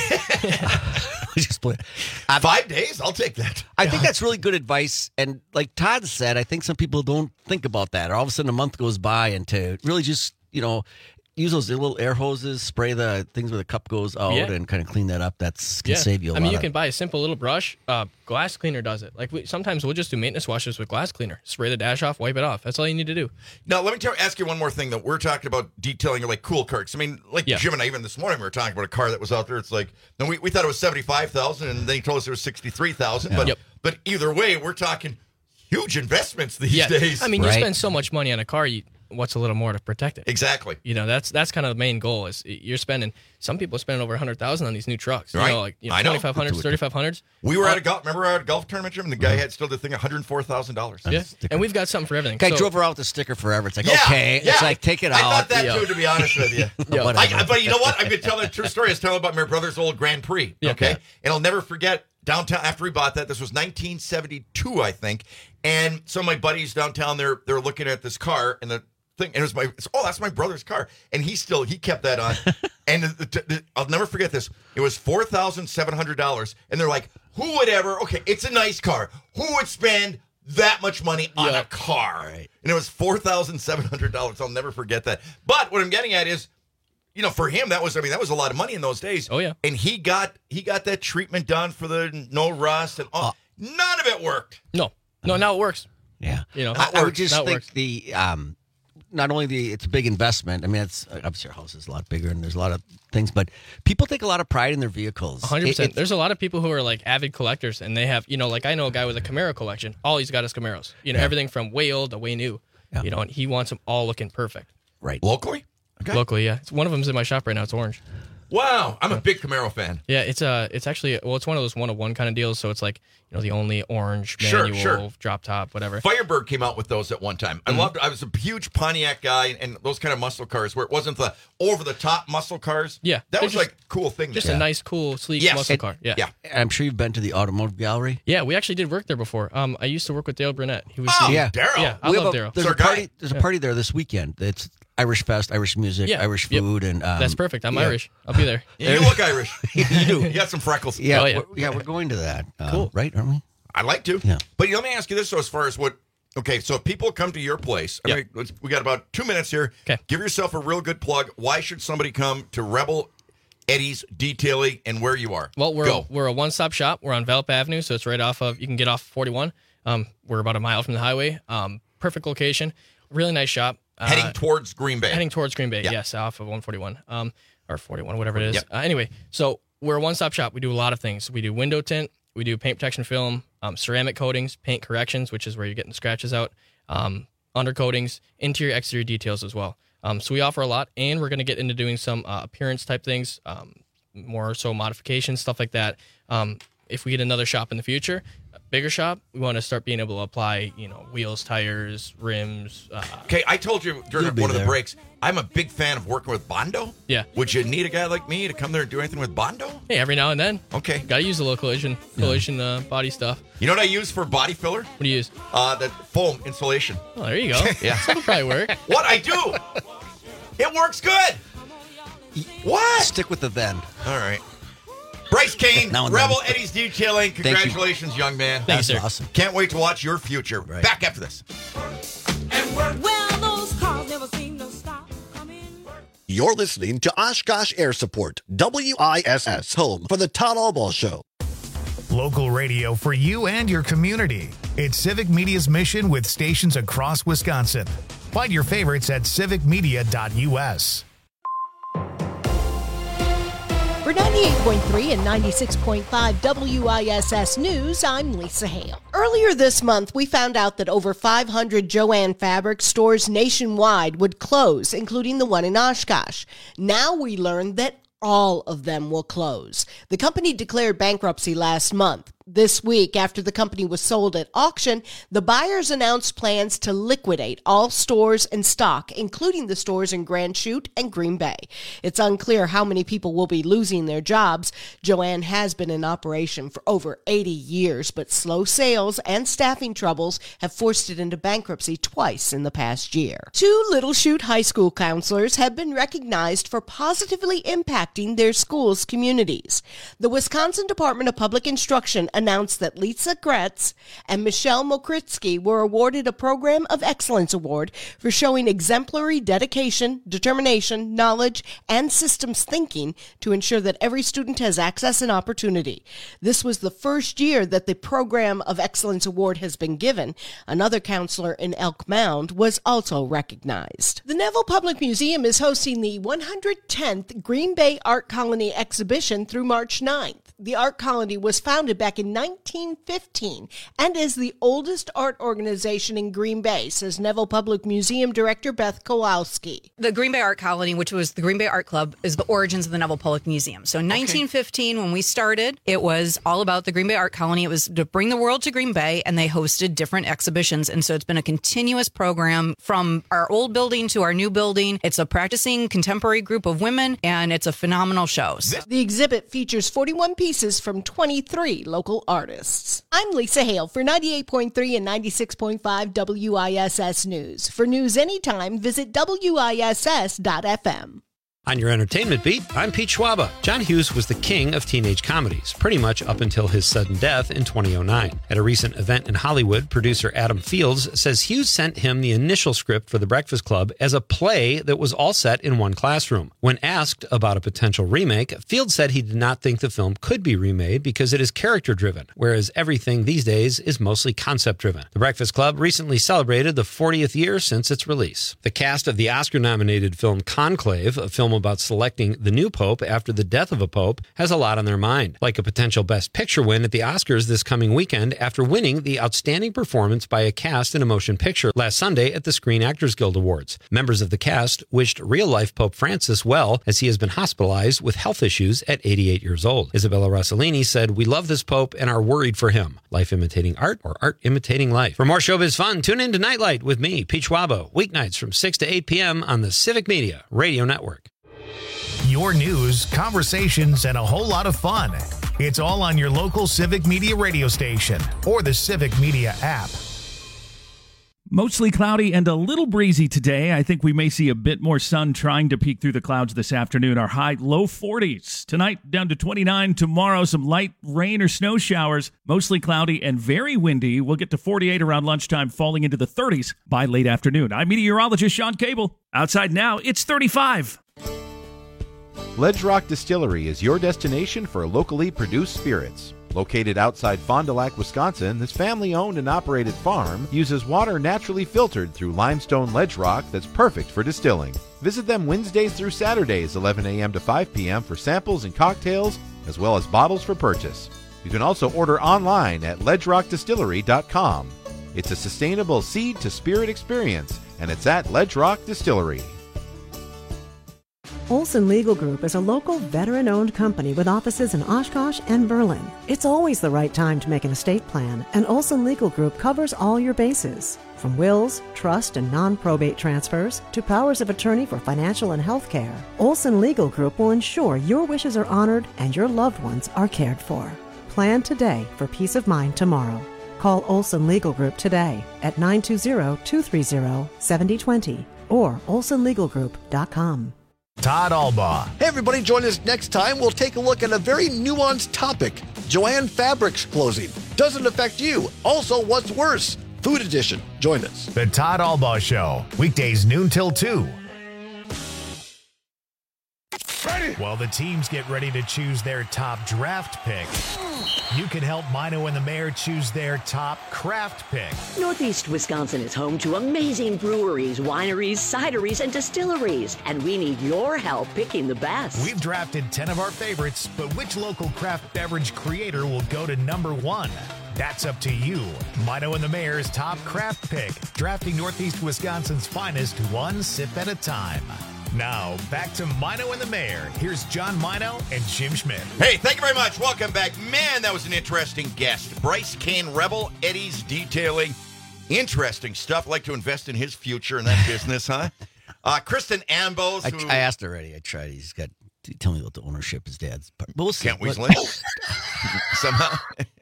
Just play. 5 days? I'll take that. I think that's really good advice. And like Todd said, I think some people don't think about that. Or all of a sudden a month goes by and to really just, use those little air hoses, spray the things where the cup goes out and kind of clean that up. Can save you a lot. I mean, you can buy a simple little brush. Glass cleaner does it. Like sometimes we'll just do maintenance washes with glass cleaner. Spray the dash off, wipe it off. That's all you need to do. Now, let me ask you one more thing that we're talking about detailing like cool cars. I mean, Jim and I, even this morning, we were talking about a car that was out there. It's like, we thought it was $75,000 and then he told us it was $63,000. But either way, we're talking huge investments these days. I mean, you spend so much money on a car, what's a little more to protect it? Exactly. That's kind of the main goal is you're spending. Some people are spending over $100,000 on these new trucks. Right. 2,500s, 3,500s. We were at a golf. Remember, we were at a golf tournament, Jim, and the guy had still the thing $104,000. Yeah, and we've got something for everything. Guy drove around with the sticker forever. It's like it's like take it out. I thought that too, to be honest with you. But you know what? I'm going to tell that true story. I was telling about my brother's old Grand Prix. And I'll never forget downtown after we bought that. This was 1972, I think. And some of my buddies downtown, they're looking at this car and the thing, and it was that's my brother's car, and he kept that on, and I'll never forget this. It was $4,700, and they're like, who would ever? Okay, it's a nice car. Who would spend that much money on a car? Right. And it was $4,700. I'll never forget that. But what I'm getting at is, for him, that was a lot of money in those days. Oh yeah, and he got that treatment done for the no rust and all. None of it worked. No, now it works. Yeah, I would just think not only it's a big investment. I mean, it's obviously your house is a lot bigger and there's a lot of things, but people take a lot of pride in their vehicles. 100%. There's a lot of people who are like avid collectors, and they have, like I know a guy with a Camaro collection. All he's got is Camaros. Everything from way old to way new. Yeah. And he wants them all looking perfect. Right. Locally? Okay. Locally, yeah. One of them's in my shop right now. It's orange. Wow, I'm a big Camaro fan. Yeah, it's actually it's one of those 1-of-1 kind of deals. So it's like the only orange manual drop top, whatever. Firebird came out with those at one time. I loved. I was a huge Pontiac guy, and those kind of muscle cars where it wasn't the over the top muscle cars. Yeah, that was like a cool thing. Just a nice, cool, sleek muscle car. Yeah, I'm sure you've been to the automotive gallery. Yeah, we actually did work there before. I used to work with Dale Burnett. He was Daryl. Yeah, I love Daryl. There's a party there this weekend. It's Irish Fest, Irish music, Irish food, and that's perfect. I'm Irish. I'll be there. You look Irish. You do. You got some freckles. Yeah, we're going to that. Cool, right? Aren't we? I'd like to. Yeah. But let me ask you this: so as far as what? Okay, so if people come to your place, we got about 2 minutes here. Okay. Give yourself a real good plug. Why should somebody come to Rebel Eddie's Detailing and where you are? Well, we're a one-stop shop. We're on Valp Avenue, so it's right off of. You can get off 41. We're about a mile from the highway. Perfect location. Really nice shop. Heading towards Green Bay. Yes, off of 141 or 41, whatever it is. Yep. Anyway, so we're a one-stop shop. We do a lot of things. We do window tint. We do paint protection film, ceramic coatings, paint corrections, which is where you're getting the scratches out, undercoatings, interior, exterior details as well. So we offer a lot, and we're going to get into doing some appearance type things, more so modifications, stuff like that. If we get another shop in the future, a bigger shop, we want to start being able to apply, wheels, tires, rims. Okay, I told you during one of the breaks, I'm a big fan of working with Bondo. Yeah. Would you need a guy like me to come there and do anything with Bondo? Hey, every now and then. Okay. Got to use a little collision body stuff. You know what I use for body filler? What do you use? That foam insulation. Oh, there you go. Yeah. That'll probably work. What I do? It works good. What? Stick with the then. All right. Bryce Kane, Now and Rebel then. Eddie's Detailing. Congratulations, young man. Thank you, sir. Awesome. Can't wait to watch your future. Right. Back after this. You're listening to Oshkosh Air Support, WISS, home for the Todd Albaugh Show. Local radio for you and your community. It's Civic Media's mission with stations across Wisconsin. Find your favorites at civicmedia.us. For 98.3 and 96.5 WISS News, I'm Lisa Hale. Earlier this month, we found out that over 500 Jo-Ann Fabric stores nationwide would close, including the one in Oshkosh. Now we learned that all of them will close. The company declared bankruptcy last month. This week, after the company was sold at auction, the buyers announced plans to liquidate all stores and stock, including the stores in Grand Chute and Green Bay. It's unclear how many people will be losing their jobs. Jo-Ann has been in operation for over 80 years, but slow sales and staffing troubles have forced it into bankruptcy twice in the past year. 2 Little Chute high school counselors have been recognized for positively impacting their schools' communities. The Wisconsin Department of Public Instruction announced that Lisa Gretz and Michelle Mokritsky were awarded a Program of Excellence Award for showing exemplary dedication, determination, knowledge, and systems thinking to ensure that every student has access and opportunity. This was the first year that the Program of Excellence Award has been given. Another counselor in Elk Mound was also recognized. The Neville Public Museum is hosting the 110th Green Bay Art Colony exhibition through March 9th. The Art Colony was founded back in 1915 and is the oldest art organization in Green Bay, says Neville Public Museum Director Beth Kowalski. The Green Bay Art Colony, which was the Green Bay Art Club, is the origins of the Neville Public Museum. So in 1915, when we started, it was all about the Green Bay Art Colony. It was to bring the world to Green Bay, and they hosted different exhibitions. And so it's been a continuous program from our old building to our new building. It's a practicing contemporary group of women, and it's a phenomenal show. The exhibit features 41 pieces from 23 local artists. I'm Lisa Hale for 98.3 and 96.5 WISS News. For news anytime, visit WISS.FM. On your entertainment beat, I'm Pete Schwaba. John Hughes was the king of teenage comedies, pretty much up until his sudden death in 2009. At a recent event in Hollywood, producer Adam Fields says Hughes sent him the initial script for The Breakfast Club as a play that was all set in one classroom. When asked about a potential remake, Fields said he did not think the film could be remade because it is character-driven, whereas everything these days is mostly concept-driven. The Breakfast Club recently celebrated the 40th year since its release. The cast of the Oscar-nominated film Conclave, a film about selecting the new pope after the death of a pope, has a lot on their mind, like a potential Best Picture win at the Oscars this coming weekend after winning the Outstanding Performance by a Cast in a Motion Picture last Sunday at the Screen Actors Guild Awards. Members of the cast wished real-life Pope Francis well, as he has been hospitalized with health issues at 88 years old. Isabella Rossellini said, "We love this pope and are worried for him. Life imitating art or art imitating life." For more showbiz fun, tune in to Nightlight with me, Pete Schwabo, weeknights from 6 to 8 p.m. on the Civic Media Radio Network. Your news, conversations, and a whole lot of fun. It's all on your local Civic Media radio station or the Civic Media app. Mostly cloudy and a little breezy today. I think we may see a bit more sun trying to peek through the clouds this afternoon. Our high, low 40s. Tonight, down to 29. Tomorrow, some light rain or snow showers. Mostly cloudy and very windy. We'll get to 48 around lunchtime, falling into the 30s by late afternoon. I'm meteorologist Sean Cable. Outside now, it's 35. Ledge Rock Distillery is your destination for locally produced spirits. Located outside Fond du Lac, Wisconsin, this family-owned and operated farm uses water naturally filtered through limestone ledge rock that's perfect for distilling. Visit them Wednesdays through Saturdays, 11 a.m. to 5 p.m. for samples and cocktails, as well as bottles for purchase. You can also order online at ledgerockdistillery.com. It's a sustainable seed-to-spirit experience, and it's at Ledge Rock Distillery. Olson Legal Group is a local veteran-owned company with offices in Oshkosh and Berlin. It's always the right time to make an estate plan, and Olson Legal Group covers all your bases. From wills, trust, and non-probate transfers to powers of attorney for financial and health care, Olson Legal Group will ensure your wishes are honored and your loved ones are cared for. Plan today for peace of mind tomorrow. Call Olson Legal Group today at 920-230-7020 or olsonlegalgroup.com. Todd Albaugh. Hey, everybody, join us next time. We'll take a look at a very nuanced topic. Jo-Ann Fabric's closing. Does it affect you? Also, what's worse? Food Edition. Join us. The Todd Albaugh Show. Weekdays noon till 2. Ready? While the teams get ready to choose their top draft pick, you can help Mino and the Mayor choose their top craft pick. Northeast Wisconsin is home to amazing breweries, wineries, cideries, and distilleries, and we need your help picking the best. We've drafted 10 of our favorites, but which local craft beverage creator will go to number 1? That's up to you. Mino and the Mayor's top craft pick, drafting Northeast Wisconsin's finest one sip at a time. Now, back to Mino and the Mayor. Here's John Mino and Jim Schmidt. Hey, thank you very much. Welcome back. Man, that was an interesting guest. Bryce Kane Rebel, Eddie's Detailing. Interesting stuff. Like to invest in his future in that business, huh? Kristen Ambos. I asked already. I tried. He's got to tell me what the ownership his dad's. But we'll see. Can't we link somehow?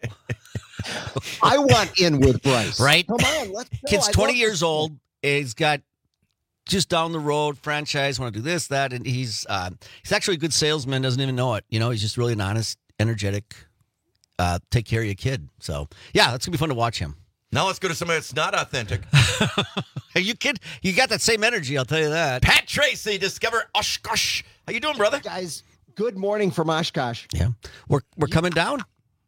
I want in with Bryce. Right? Come on, let's go. Kid's 20 years old. He's got just down the road franchise, want to do this, that, and he's actually a good salesman, doesn't even know it. You know, he's just really an honest, energetic, take care of your kid. So, yeah, that's going to be fun to watch him. Now let's go to somebody that's not authentic. Hey, you got that same energy, I'll tell you that. Pat Tracy, Discover Oshkosh. How you doing, brother? Guys, good morning from Oshkosh. Yeah. We're coming down.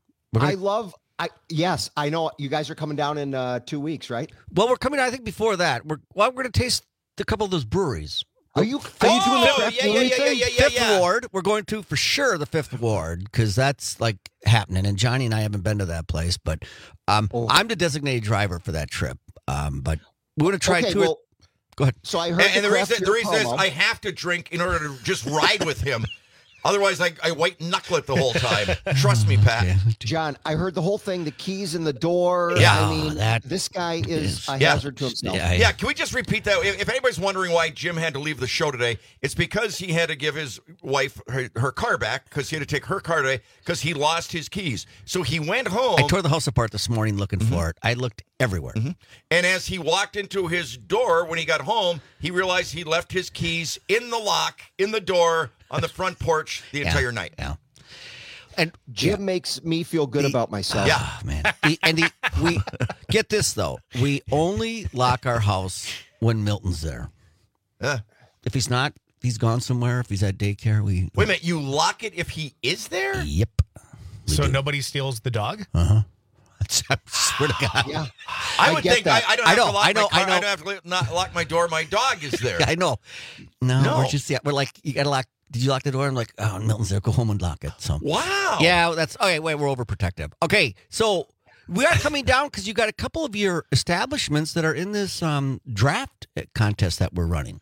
Yes, I know you guys are coming down in 2 weeks, right? Well, we're coming. I think before that, we're going to taste a couple of those breweries. Are you doing the craft brewery thing? Fifth Ward. We're going to for sure the Fifth Ward because that's like happening. And Johnny and I haven't been to that place, but I'm the designated driver for that trip. But we're going to try Go ahead. So I heard, and the reason is I have to drink in order to just ride with him. Otherwise, I white knuckle it the whole time. Trust me, Pat. John, I heard the whole thing, the keys in the door. Yeah. I mean, this guy is a hazard to himself. Yeah, can we just repeat that? If anybody's wondering why Jim had to leave the show today, it's because he had to give his wife her car back because he had to take her car today because he lost his keys. So he went home. I tore the house apart this morning looking for it. I looked everywhere. And as he walked into his door when he got home, he realized he left his keys in the lock, in the door, on the front porch the entire night. Yeah. And Jim makes me feel good about myself. Yeah, man. We get this though. We only lock our house when Milton's there. If he's not, if he's gone somewhere. If he's at daycare, we wait a minute. You lock it if he is there? Yep. So nobody steals the dog? I swear to God. Yeah. I would think that. I don't have to lock my car. I don't have to not lock my door. My dog is there. I know. No. We're like, you got to lock. Did you lock the door? I'm like, oh, Milton's there. Go home and lock it. So wow. Yeah, that's okay. Wait, we're overprotective. Okay, so we are coming down because you got a couple of your establishments that are in this draft contest that we're running.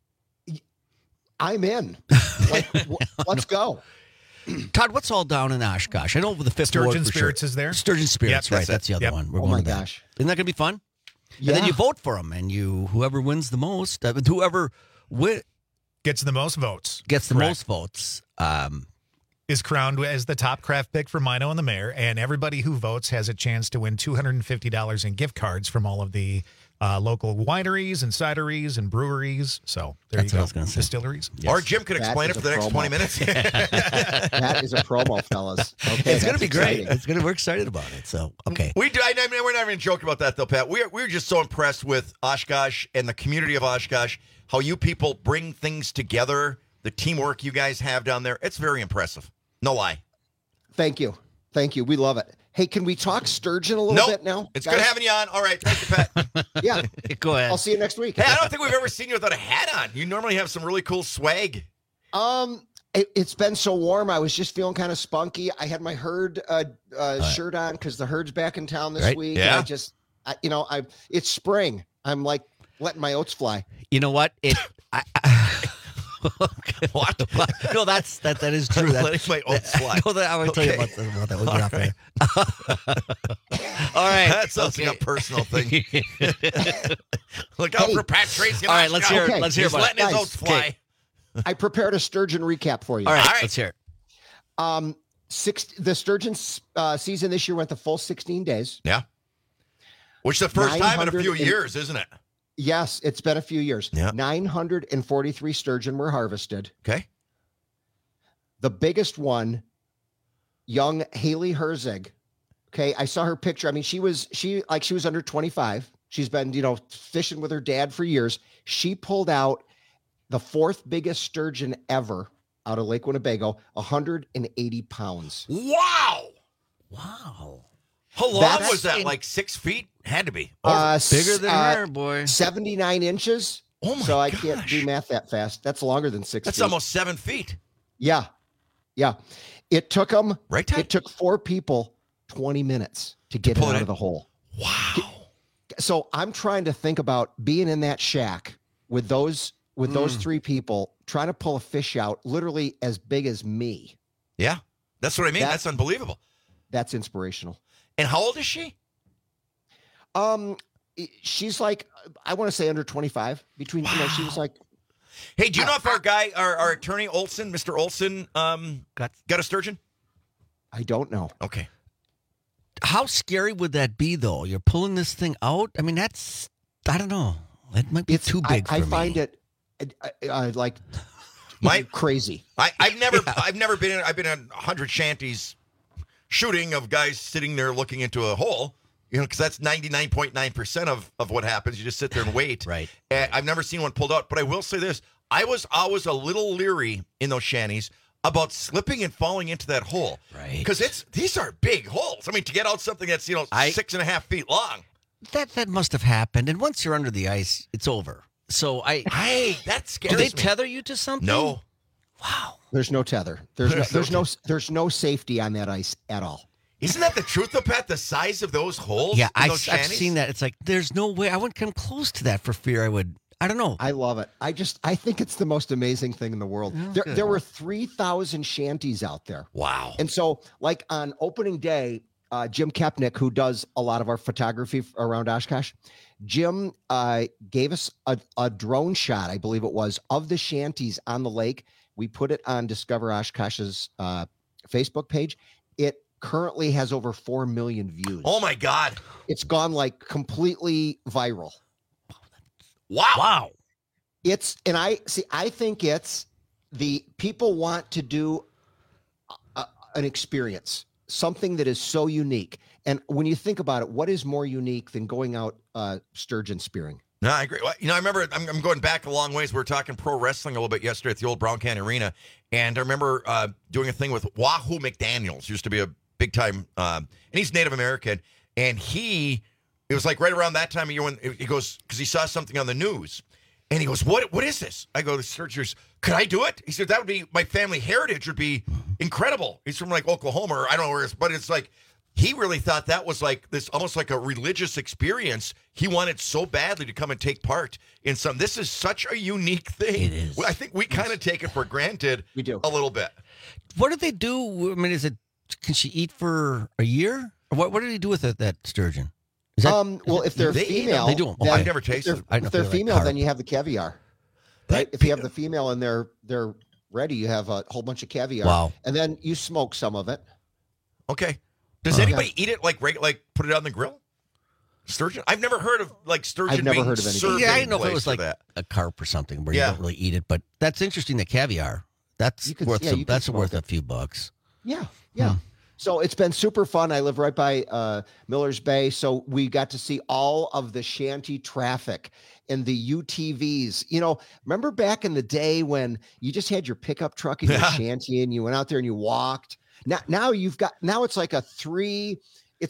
I'm in. Let's go. Todd, what's all down in Oshkosh? I know the Fifth Ward Sturgeon for Spirits sure. is there. Sturgeon Spirits, right? That's the other one. We're going to that. Gosh. Isn't that going to be fun? Yeah. And then you vote for them, and whoever wins the most, whoever gets the most votes, most votes, is crowned as the top craft pick for Mino and the Mayor. And everybody who votes has a chance to win $250 in gift cards from all of the local wineries and cideries and breweries. So that's you what go. I was going to say. Distilleries. Yes. Or Jim could explain it for the next 20 minutes. That is a promo, fellas. Okay, it's going to be great. We're excited about it. So, okay. We do. We're not even joking about that, though, Pat. We're just so impressed with Oshkosh and the community of Oshkosh, how you people bring things together, the teamwork you guys have down there. It's very impressive. No lie. Thank you. We love it. Hey, can we talk sturgeon a little bit now? It's good having you on. All right. Thank you, Pat. Yeah. Go ahead. I'll see you next week. Hey, I don't think we've ever seen you without a hat on. You normally have some really cool swag. It's been so warm. I was just feeling kind of spunky. I had my herd shirt on because the herd's back in town this week. Yeah. And it's spring. I'm like letting my oats fly. You know what? What? No, that is true. Letting my oats fly. No, I will tell you about that. We'll get off there. All right. That sounds like a personal thing. Look out for Pat Tracy. All right, let's hear. Okay. Let's hear He's about letting his it. oats fly. I prepared a sturgeon recap for you. All right, let's hear it. The sturgeon season this year went the full 16 days. Yeah. Which is the first time in a few years, isn't it? Yes, it's been a few years. Yeah. 943 sturgeon were harvested. Okay. The biggest one, young Haley Herzig. Okay, I saw her picture. I mean, she was under 25. She's been, fishing with her dad for years. She pulled out the fourth biggest sturgeon ever out of Lake Winnebago, 180 pounds. Wow. Wow. How long was that? Like 6 feet? Had to be. Bigger than her, boy. 79 inches. Oh, my So I gosh. can't do math that fast. That's longer than 6 That's feet. almost 7 feet. Yeah. Yeah. It took them, Right, Ty? it took 4 people 20 minutes to get it pull it out in. of the hole. Wow. So I'm trying to think about being in that shack with those 3 people trying to pull a fish out literally as big as me. Yeah. That's what I mean. That's unbelievable. That's inspirational. And how old is she? She's like, I want to say under 25. Between, she was like. Hey, do you know if our guy, our attorney Olson, Mr. Olson, got a sturgeon? I don't know. Okay. How scary would that be, though? You're pulling this thing out. I mean, I don't know. That might be too big for me. I find it like crazy. I've never been in. I've been in 100 shanties shooting of guys sitting there looking into a hole. Because that's 99.9% of what happens. You just sit there and wait. Right. I've never seen one pulled out, but I will say this: I was always a little leery in those shanties about slipping and falling into that hole. Right. Because these are big holes. I mean, to get out something that's 6.5 feet long. That must have happened. And once you're under the ice, it's over. So that scares Do they me. tether you to something? No. Wow. There's no tether. There's no safety on that ice at all. Isn't that the truth, though, Pat? The size of those holes? Yeah, in I've those shanties? seen that. It's like, there's no way. I wouldn't come close to that for fear I don't know. I love it. I think it's the most amazing thing in the world. There were 3,000 shanties out there. Wow. And so, like on opening day, Jim Kepnick, who does a lot of our photography around Oshkosh, Jim gave us a drone shot, I believe it was, of the shanties on the lake. We put it on Discover Oshkosh's Facebook page. It currently has over 4 million views. Oh, my God. It's gone like completely viral. Wow. I think it's the people want to do an experience, something that is so unique. And when you think about it, what is more unique than going out sturgeon spearing? No, I agree. Well, I remember I'm going back a long ways. We were talking pro wrestling a little bit yesterday at the old Brown County Arena. And I remember doing a thing with Wahoo McDaniels, used to be a big time, and he's Native American. And it was like right around that time of year when he goes, because he saw something on the news. And he goes, what is this? I go, the searchers, could I do it? He said, that would be, my family heritage would be incredible. He's from like Oklahoma, or I don't know where it is, but it's like, he really thought that was like this, almost like a religious experience. He wanted so badly to come and take part in some. This is such a unique thing. It is. I think we kind of take it for granted. We do. A little bit. What did they do? I mean, can she eat for a year? Or what did he do with that sturgeon? Well, if they're female, they do them. then- I've never tasted. If they're female, then you have the caviar, right? If you have the female and they're ready, you have a whole bunch of caviar. Wow. And then you smoke some of it. Okay. Does anybody eat it like put it on the grill? Sturgeon? I've never heard of like sturgeon. I've never being heard of anything. served Yeah, I any didn't know if it place was for like that. a carp or something where you Yeah. don't really eat it. But that's interesting. The caviar. That's worth a few bucks. Yeah. Yeah. So it's been super fun. I live right by Miller's Bay. So we got to see all of the shanty traffic and the UTVs. Remember back in the day when you just had your pickup truck and your shanty and you went out there and you walked? Now it's like three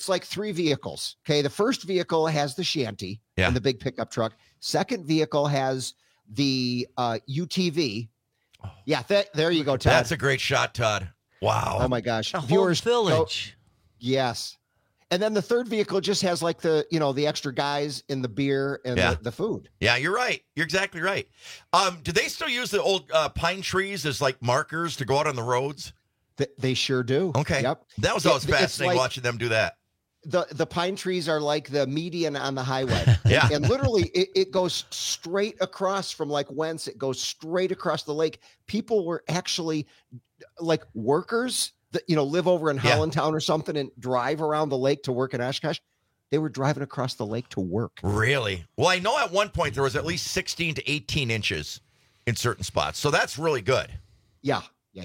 vehicles. Okay. The first vehicle has the shanty and the big pickup truck. Second vehicle has the UTV. Yeah. There you go, Todd. That's a great shot, Todd. Wow. Oh my gosh. A whole village. Yes. And then the third vehicle just has like the extra guys in the beer and the food. Yeah, you're right. You're exactly right. Do they still use the old pine trees as like markers to go out on the roads? They sure do. Okay. Yep. That was always It's fascinating like- watching them do that. The pine trees are like the median on the highway. Yeah. And literally it goes straight across from like Wentz. It goes straight across the lake. People were actually like workers that, live over in Hollandtown or something and drive around the lake to work in Oshkosh. They were driving across the lake to work. Really? Well, I know at one point there was at least 16 to 18 inches in certain spots. So that's really good. Yeah.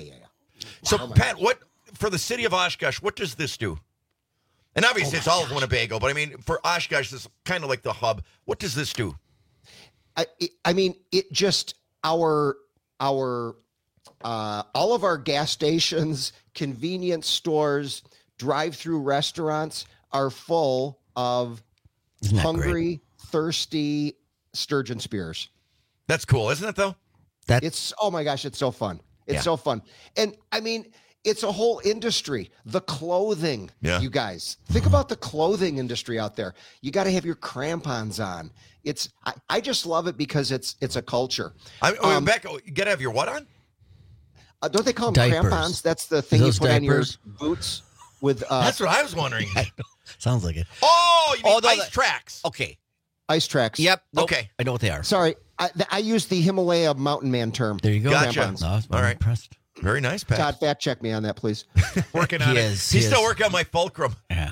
So, Wow, Pat, what for the city of Oshkosh, what does this do? And obviously it's all of Winnebago, but I mean, for Oshkosh, this is kind of like the hub. What does this do? I mean, it just our all of our gas stations, convenience stores, drive-through restaurants are full of hungry, thirsty sturgeon spears. That's cool, isn't it, though? It's, oh my gosh, it's so fun. It's so fun. And I mean, it's a whole industry. The clothing, you guys. Think about the clothing industry out there. You got to have your crampons on. I just love it because it's a culture. Becca, you got to have your what on? Don't they call them crampons? That's the thing you put on your boots with. That's what I was wondering. Sounds like it. Oh, you mean ice tracks? Okay. Ice tracks. Yep. Nope. Okay. I know what they are. Sorry. I used the Himalaya mountain man term. There you go. Gotcha. No, all right. Impressed. Very nice, Pat. Todd, fact check me on that, please. Working on it. He's still working on my fulcrum. Yeah.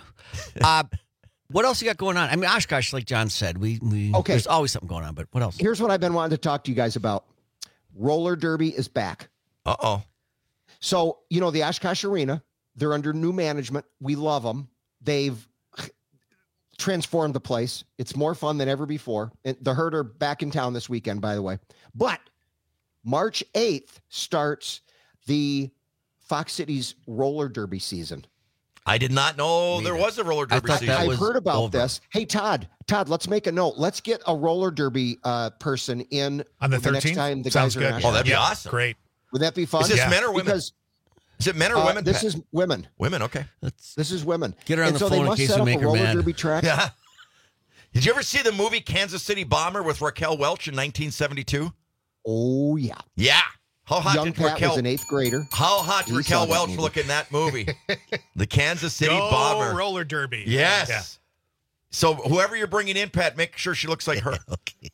What else you got going on? I mean, Oshkosh, like John said, there's always something going on, but what else? Here's what I've been wanting to talk to you guys about. Roller derby is back. Uh-oh. So, the Oshkosh Arena, they're under new management. We love them. They've transformed the place. It's more fun than ever before. And the Herd are back in town this weekend, by the way. But March 8th starts the Fox Cities roller derby season. I did not know there was a roller derby season. I've heard about this. Hey, Todd, let's make a note. Let's get a roller derby person in on the 13th. Next time the Sounds guys are good. in Oh, that'd be awesome. Great. Would that be fun? Is this men or women? Because, is it men or women? This is women. Women, okay. This is women. Get her on and the so phone they in must case set we up make a her roller mad. derby track. Yeah. Did you ever see the movie Kansas City Bomber with Raquel Welch in 1972? Oh, yeah. Yeah. How hot Young did Pat Raquel was an 8th grader. How hot did He Raquel saw that Welch movie. look in that movie? The Kansas City Go Bomber. roller derby. Yes. Yeah. So whoever you're bringing in, Pat, make sure she looks like her. Okay.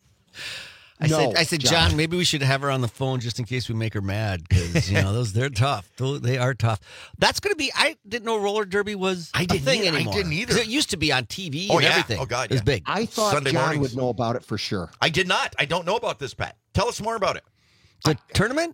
I said, John, maybe we should have her on the phone just in case we make her mad because they're tough. They are tough. That's going to be. I didn't know roller derby was a thing anymore. I didn't either. 'Cause it used to be on TV Oh, and yeah. everything. Oh, God, it was big. I thought Sunday John mornings. would know about it for sure. I did not. I don't know about this, Pat. Tell us more about it. The tournament?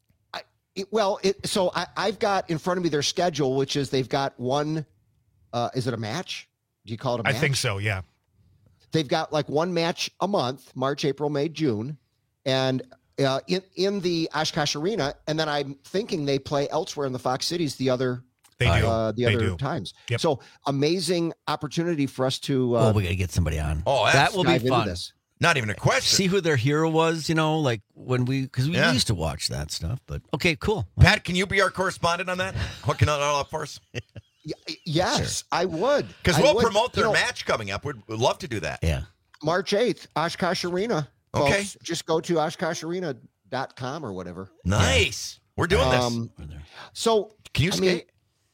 So I've got in front of me their schedule, which is they've got one. Is it a match? Do you call it a match? I think so, yeah. They've got like one match a month, March, April, May, June. And in the Oshkosh Arena, and then I'm thinking they play elsewhere in the Fox Cities the other times. Yep. So amazing opportunity for us to. We got to get somebody on. Oh, that will be dive into fun. this. Not even a question. See who their hero was, like when because we Yeah. used to watch that stuff. But okay, cool. Pat, can you be our correspondent on that? Hooking it all up for us? Yes, I would. Because I we'll would. promote their match coming up. We'd love to do that. Yeah. March 8th, Oshkosh Arena. Okay. Folks, just go to OshkoshArena.com or whatever. Nice. We're doing this. So Can you skate?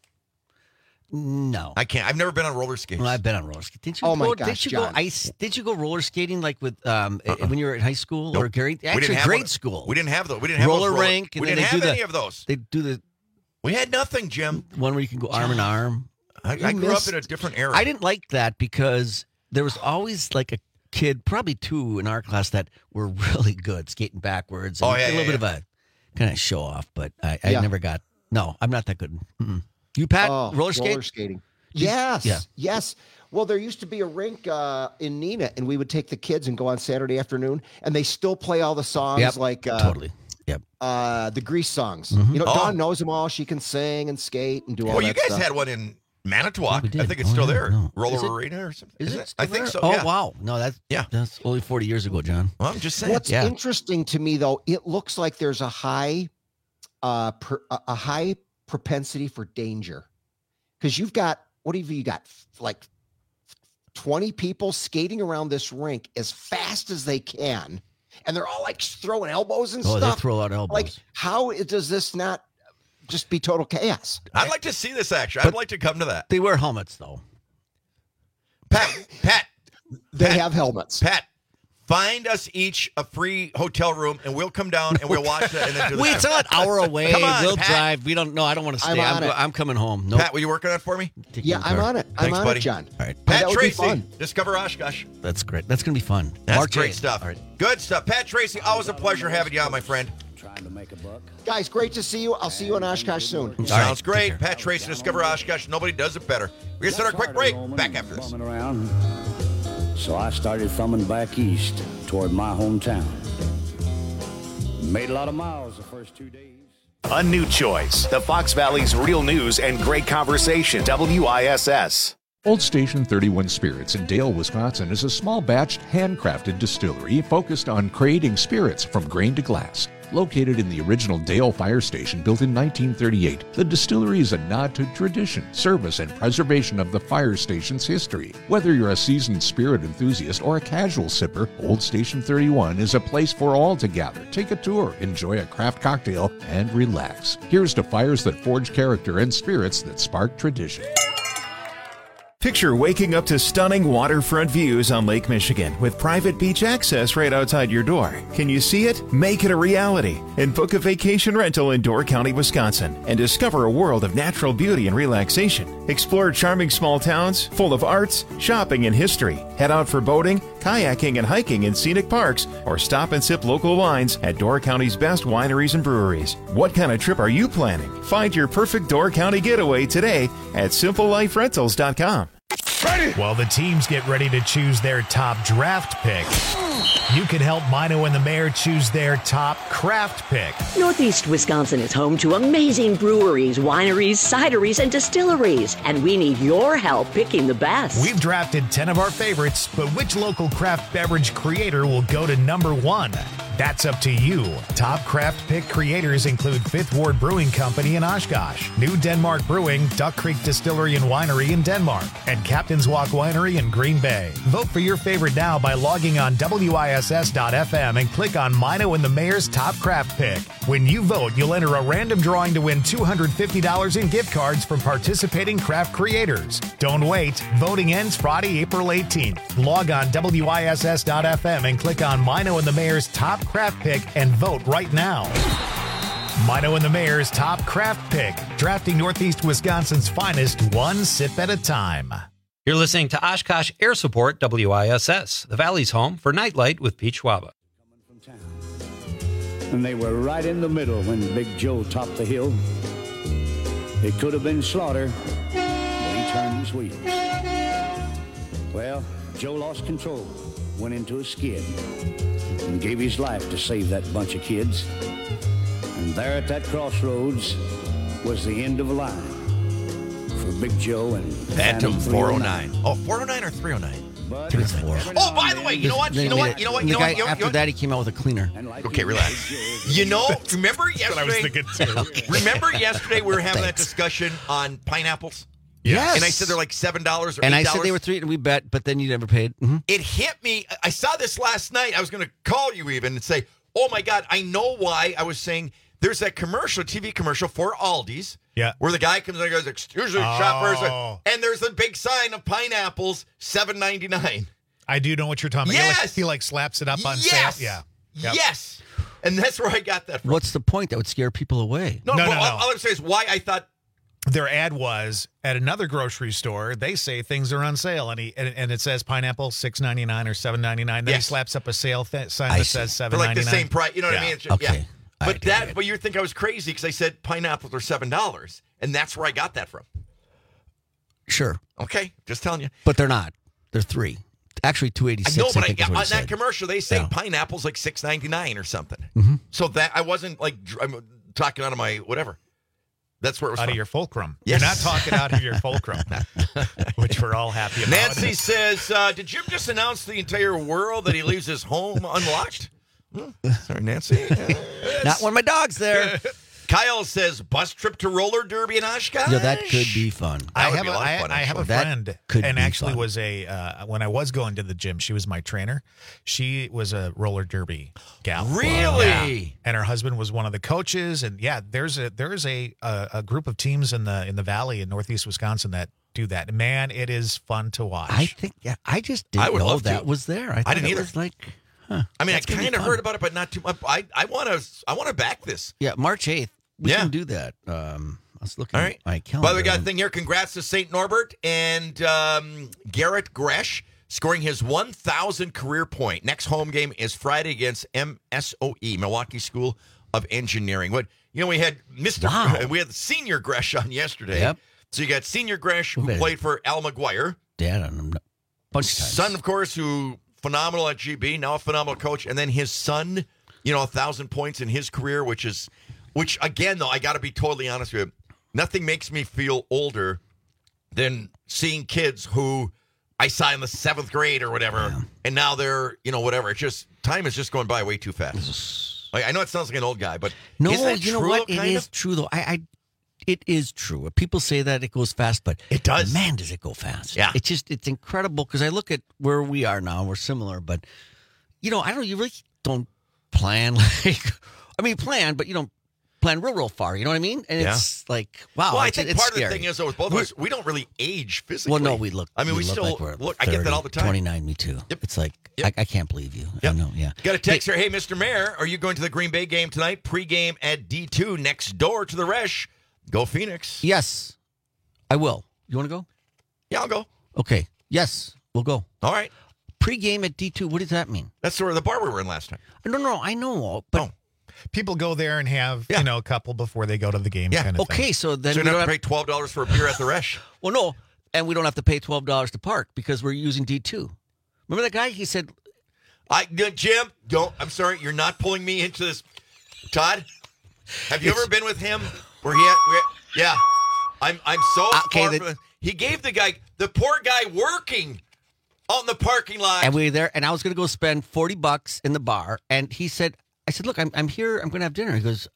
No, I can't. I've never been on roller skates. Well, I've been on roller skates. Didn't you Oh, my go, gosh, didn't you John. go ice? Did you go roller skating like with when you were in high school or grade? We didn't Actually, have grade one- school. We didn't have those. We didn't have roller those rink. And we then didn't they have do any of those. They do the We had nothing, Jim. one where you can go arm in arm. I grew up in a different era. I didn't like that because there was always like a kid, probably two in our class, that were really good skating backwards. And Oh, yeah, a little yeah, bit of a kind of show off, but I Yeah. never got. No, I'm not that good. Mm-mm. You, Pat, Oh, roller skate? Roller skating. Yes. Yeah. Yes. Well, there used to be a rink in Neenah, and we would take the kids and go on Saturday afternoon, and they still play all the songs Yep, like totally. Yep. The Grease songs. Mhm. Dawn knows them all. She can sing and skate and do all Well, that you guys stuff. had one in Manitowoc. we did. I think it's Oh, still yeah, there. no. Roller Is it- Arena or something. Is Isn't it? I still think there? so. Oh, yeah. wow. No, that's only 40 years ago, John. Well, I'm just saying. What's Yeah. interesting to me, though, it looks like there's a high, a high propensity for danger, because you've got what have you got? Like 20 people skating around this rink as fast as they can, and they're all like throwing elbows and Oh, stuff. they throw out elbows. Like, how does this not just be total chaos? I'd like to see this action. I'd like to come to that. They wear helmets, though. Pat, They have helmets. Pat, find us each a free hotel room, and we'll come down and we'll watch it. And then do the Wait, it's an hour away. Come on, we'll Pat. drive. We don't know. I don't want to stay. I'm on it. I'm coming home. Nope. Pat, will you work on that for me? Take Yeah, your I'm car. on it. Thanks, I'm on buddy. it, John. All right. Pat that would be Tracy, fun. Discover Oshkosh. That's great. That's going to be fun. That's March great 8th. stuff. All right. Good stuff. Pat Tracy, always a pleasure having you on, my friend. Guys, great to see you. I'll see you in Oshkosh soon. Sounds right, great. take care. Pat Tracy, Discover Oshkosh. Nobody does it better. We're going to set our quick break. Back after this. Around. So I started thumbing back east toward my hometown. Made a lot of miles the first 2 days. A new choice. The Fox Valley's real news and great conversation. WISS. Old Station 31 Spirits in Dale, Wisconsin is a small batched, handcrafted distillery focused on creating spirits from grain to glass. Located in the original Dale Fire Station built in 1938, the distillery is a nod to tradition, service, and preservation of the fire station's history. Whether you're a seasoned spirit enthusiast or a casual sipper, Old Station 31 is a place for all to gather. Take a tour, enjoy a craft cocktail, and relax. Here's to fires that forge character and spirits that spark tradition. Picture waking up to stunning waterfront views on Lake Michigan with private beach access right outside your door. Can you see it? Make it a reality and book a vacation rental in Door County, Wisconsin, and discover a world of natural beauty and relaxation. Explore charming small towns full of arts, shopping, and history. Head out for boating, kayaking, and hiking in scenic parks, or stop and sip local wines at Door County's best wineries and breweries. What kind of trip are you planning? Find your perfect Door County getaway today at simpleliferentals.com. While the teams get ready to choose their top draft pick, you can help Mino and the Mayor choose their top craft pick. Northeast Wisconsin is home to amazing breweries, wineries, cideries, and distilleries, and we need your help picking the best. We've drafted 10 of our favorites, but which local craft beverage creator will go to number 1? That's up to you. Top craft pick creators include Fifth Ward Brewing Company in Oshkosh, New Denmark Brewing, Duck Creek Distillery and Winery in Denmark, and Captain's Walk Winery in Green Bay. Vote for your favorite now by logging on WISS.FM and click on Mino and the Mayor's Top Craft Pick. When you vote, you'll enter a random drawing to win $250 in gift cards from participating craft creators. Don't wait. Voting ends Friday, April 18th. Log on WISS.FM and click on Mino and the Mayor's Top Craft Pick and vote right now. Mino and the Mayor's Top Craft Pick, drafting Northeast Wisconsin's finest one sip at a time. You're listening to Oshkosh Air Support, WISS, the Valley's home for Nightlight with Pete Schwaba. And they were right in the middle when Big Joe topped the hill. It could have been slaughter, but he turned his wheels. Well, Joe lost control, went into a skid, and gave his life to save that bunch of kids. And there at that crossroads was the end of a line for Big Joe and Phantom 409. Oh, 409 or 309? I think it's 4. Oh, by the way, you know what? After that, he came out with a cleaner. Okay, relax. Remember yesterday? Remember yesterday we were having that discussion on pineapples? Yes. And I said they're like $7 or $8. And I said they were $3, and we bet, but then you never paid. Mm-hmm. It hit me. I saw this last night. I was going to call you even and say, oh, my God, I know why. I was saying there's that commercial, TV commercial for Aldi's. Yeah. Where the guy comes in and goes, excuse me, shoppers. And there's a big sign of pineapples, $7.99. I do know what you're talking about. Yes. He like slaps it up on sale. Yeah. Yep. Yes. And that's where I got that from. What's the point? That would scare people away. No. All I'm saying is why I thought. Their ad was at another grocery store. They say things are on sale, and it says pineapple $6.99 or $7.99. Then he slaps up a sale sign that says $7.99 for like the same price. You know what I mean? It's just, okay. Yeah. But you think I was crazy because I said pineapples are $7, and that's where I got that from. Sure. Okay, just telling you. But they're not. They're $3. Actually, $2.86. I know, but on that commercial they say pineapples like $6.99 or something. Mm-hmm. So that I wasn't like I'm talking out of my whatever. That's where it was out from. of your fulcrum. Yes. You're not talking out of your fulcrum, which we're all happy about. Nancy says, did Jim just announce to the entire world that he leaves his home unlocked? Sorry, Nancy. Not when my dog's there. Kyle says, bus trip to roller derby in Oshkosh? Yeah, that could be fun. I have a friend, and actually fun. was when I was going to the gym, she was my trainer. She was a roller derby gal. Really? Yeah. And her husband was one of the coaches. And yeah, there's a group of teams in the valley in Northeast Wisconsin that do that. Man, it is fun to watch. I think I just didn't know that was there. I didn't either. Was like, I mean, I kind of heard about it, but not too much. I want to back this. Yeah, March 8th. We can do that. I was looking at my calendar. By the way, we got a thing here. Congrats to St. Norbert and Garrett Gresh scoring his 1,000th career point. Next home game is Friday against MSOE, Milwaukee School of Engineering. We had we had Senior Gresh on yesterday. Yep. So you got Senior Gresh, who played for Al McGuire. Dad on him. Bunch of times. Son, of course, who phenomenal at GB, now a phenomenal coach. And then his son, 1,000 points in his career, which is Which, again, though, I got to be totally honest with you. Nothing makes me feel older than seeing kids who I saw in the 7th grade or whatever, and now they're, whatever. It's just, time is just going by way too fast. Like, I know it sounds like an old guy, but no, isn't that you know true, what? It is true, though. It is true. People say that it goes fast, but it does. Man, does it go fast. Yeah. It's incredible because I look at where we are now. We're similar, but, you really don't plan plan, but you don't plan real far. You know what I mean? And it's like, wow. Well, I think part scary. of the thing is, though, with both of us, we don't really age physically. Well, no, we look. I mean, we still like look. I get that all the time. 29, me too. Yep. It's like, I can't believe you. Yep. I know, yeah. Got a text here. Hey, Mr. Mayor, are you going to the Green Bay game tonight? Pre-game at D2 next door to the Resch. Go Phoenix. Yes, I will. You want to go? Yeah, I'll go. Okay. Yes, we'll go. All right. Pre-game at D2, what does that mean? That's sort of the bar we were in last time. No, I know. But people go there and have, a couple before they go to the game kind of thing. Okay, so then you don't have to pay $12 for a beer at the Resch. Well, no, and we don't have to pay $12 to park because we're using D2. Remember that guy? He said... Jim, I'm sorry, you're not pulling me into this. Todd, have you ever been with him where yeah. I'm so far from he gave the poor guy working out in the parking lot. And we were there, and I was going to go spend $40 in the bar, and I said, look, I'm here, I'm going to have dinner. He goes,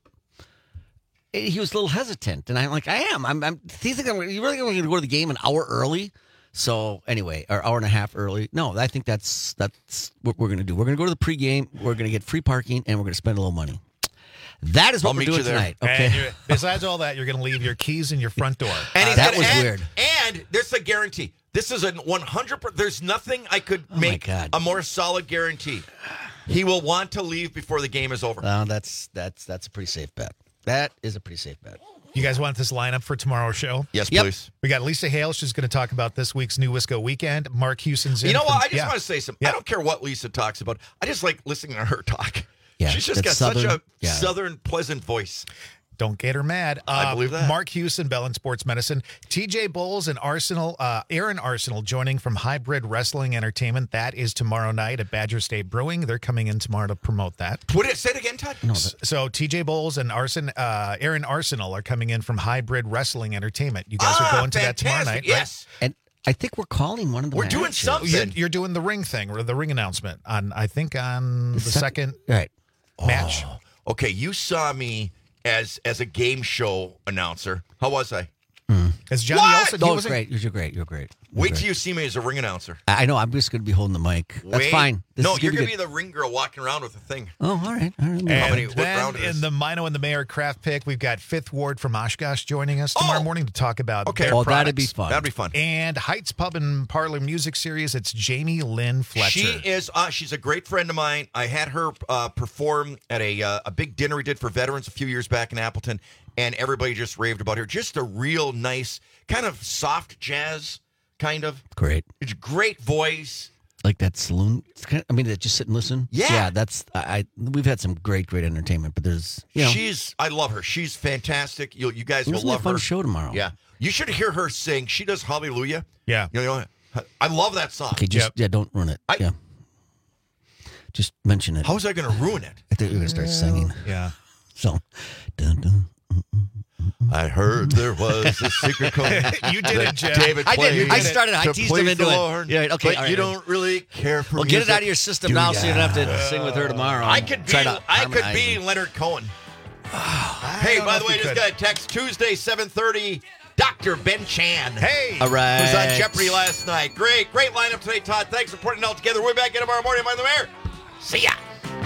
he was a little hesitant, and I'm like, I am. You really going to go to the game an hour early? So anyway, or hour and a half early. No, I think that's what we're going to do. We're going to go to the pregame. We're going to get free parking, and we're going to spend a little money. That is what we're doing tonight. Okay. And besides all that, you're going to leave your keys in your front door. And that was weird. And there's a guarantee. This is a 100%. There's nothing I could make a more solid guarantee. He will want to leave before the game is over. No, that's a pretty safe bet. That is a pretty safe bet. You guys want this lineup for tomorrow's show? Yes, please. We got Lisa Hale. She's going to talk about this week's New Wisco weekend. Mark Hewson's in. You know what? I just want to say something. I don't care what Lisa talks about. I just like listening to her talk. Yeah, she's just got such a southern, pleasant voice. Don't get her mad. I believe that. Mark Hewson, Bell and Sports Medicine. TJ Bowles and Aaron Arsenal joining from Hybrid Wrestling Entertainment. That is tomorrow night at Badger State Brewing. They're coming in tomorrow to promote that. Say it again, Todd. No, so TJ Bowles and Aaron Arsenal are coming in from Hybrid Wrestling Entertainment. You guys are going to that tomorrow night, yes. Right? And I think we're calling one of the We're doing something. You're doing the ring thing, or the ring announcement on the second right. match. Okay, you saw me as a game show announcer. How was I? As Johnny Olsen, You're great. You're great. Wait till you see me as a ring announcer. I know. I'm just going to be holding the mic. That's fine. No, you're going to be the ring girl walking around with the thing. Oh, all right. And then in the Mino and the Mayor craft pick, we've got Fifth Ward from Oshkosh joining us tomorrow morning to talk about their products. That'd be fun. That'd be fun. And Heights Pub and Parlor Music Series, it's Jamie Lynn Fletcher. She is. She's a great friend of mine. I had her perform at a big dinner we did for veterans a few years back in Appleton, and everybody just raved about her. Just a real nice, kind of soft jazz, kind of. Great. It's a great voice. Like that saloon. It's kind of, that just sit and listen. Yeah. That's we've had some great entertainment, but there's I love her. She's fantastic. You guys will love her. It's a fun her. show tomorrow. Yeah. You should hear her sing. She does Hallelujah. Yeah. I love that song. Okay, don't ruin it. Just mention it. How was I going to ruin it? I thought you were going to start singing. Yeah. So, dun. I heard there was a secret code. You did it, Jeff. David I did. I teased him into it. Yeah, okay, but all right. you don't really care for Well, music. get it out of your system now so you don't have to sing with her tomorrow. I could be Leonard Cohen. Hey, by the way, just got a text Tuesday, 7:30. Dr. Ben Chan. Hey. All right. Who was on Jeopardy last night. Great lineup today, Todd. Thanks for putting it all together. We're back again tomorrow morning. I'm the Mayor. See ya.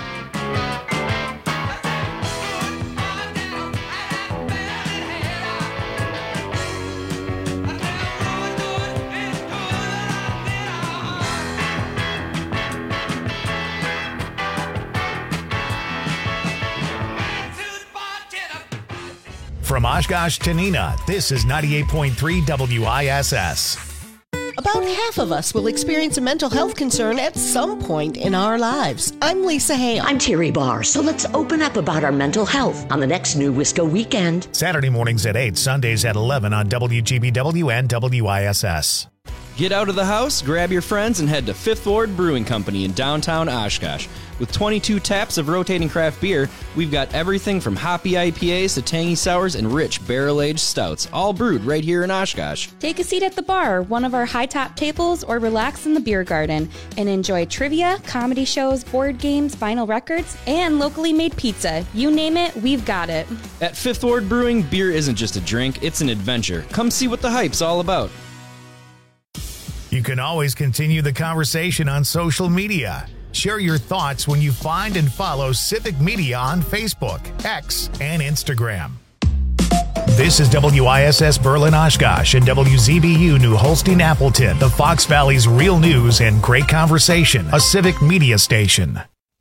From Oshkosh to Neenah, this is 98.3 WISS. About half of us will experience a mental health concern at some point in our lives. I'm Lisa Hale. I'm Terry Barr. So let's open up about our mental health on the next New Wisco weekend. Saturday mornings at 8, Sundays at 11 on WGBW and WISS. Get out of the house, grab your friends, and head to Fifth Ward Brewing Company in downtown Oshkosh. With 22 taps of rotating craft beer, we've got everything from hoppy IPAs to tangy sours and rich barrel-aged stouts, all brewed right here in Oshkosh. Take a seat at the bar, one of our high-top tables, or relax in the beer garden and enjoy trivia, comedy shows, board games, vinyl records, and locally made pizza. You name it, we've got it. At Fifth Ward Brewing, beer isn't just a drink, it's an adventure. Come see what the hype's all about. You can always continue the conversation on social media. Share your thoughts when you find and follow Civic Media on Facebook, X, and Instagram. This is WISS Berlin Oshkosh and WZBU New Holstein Appleton, the Fox Valley's real news and great conversation, a Civic Media station.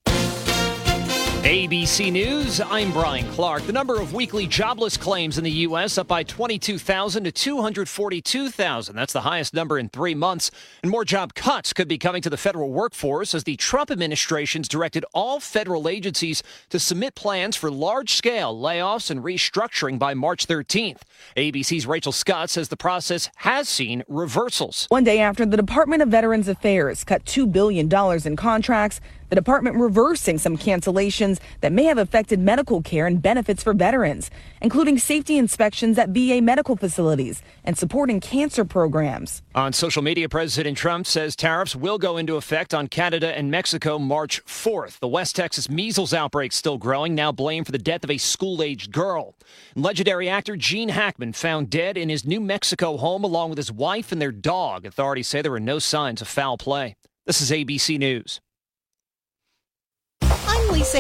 ABC News, I'm Brian Clark. The number of weekly jobless claims in the U.S. up by 22,000 to 242,000. That's the highest number in 3 months. And more job cuts could be coming to the federal workforce as the Trump administration's directed all federal agencies to submit plans for large-scale layoffs and restructuring by March 13th. ABC's Rachel Scott says the process has seen reversals. One day after the Department of Veterans Affairs cut $2 billion in contracts, the department reversing some cancellations that may have affected medical care and benefits for veterans, including safety inspections at VA medical facilities and supporting cancer programs. On social media, President Trump says tariffs will go into effect on Canada and Mexico March 4th. The West Texas measles outbreak still growing, now blamed for the death of a school-aged girl. Legendary actor Gene Hackman found dead in his New Mexico home along with his wife and their dog. Authorities say there were no signs of foul play. This is ABC News. I'm Lisa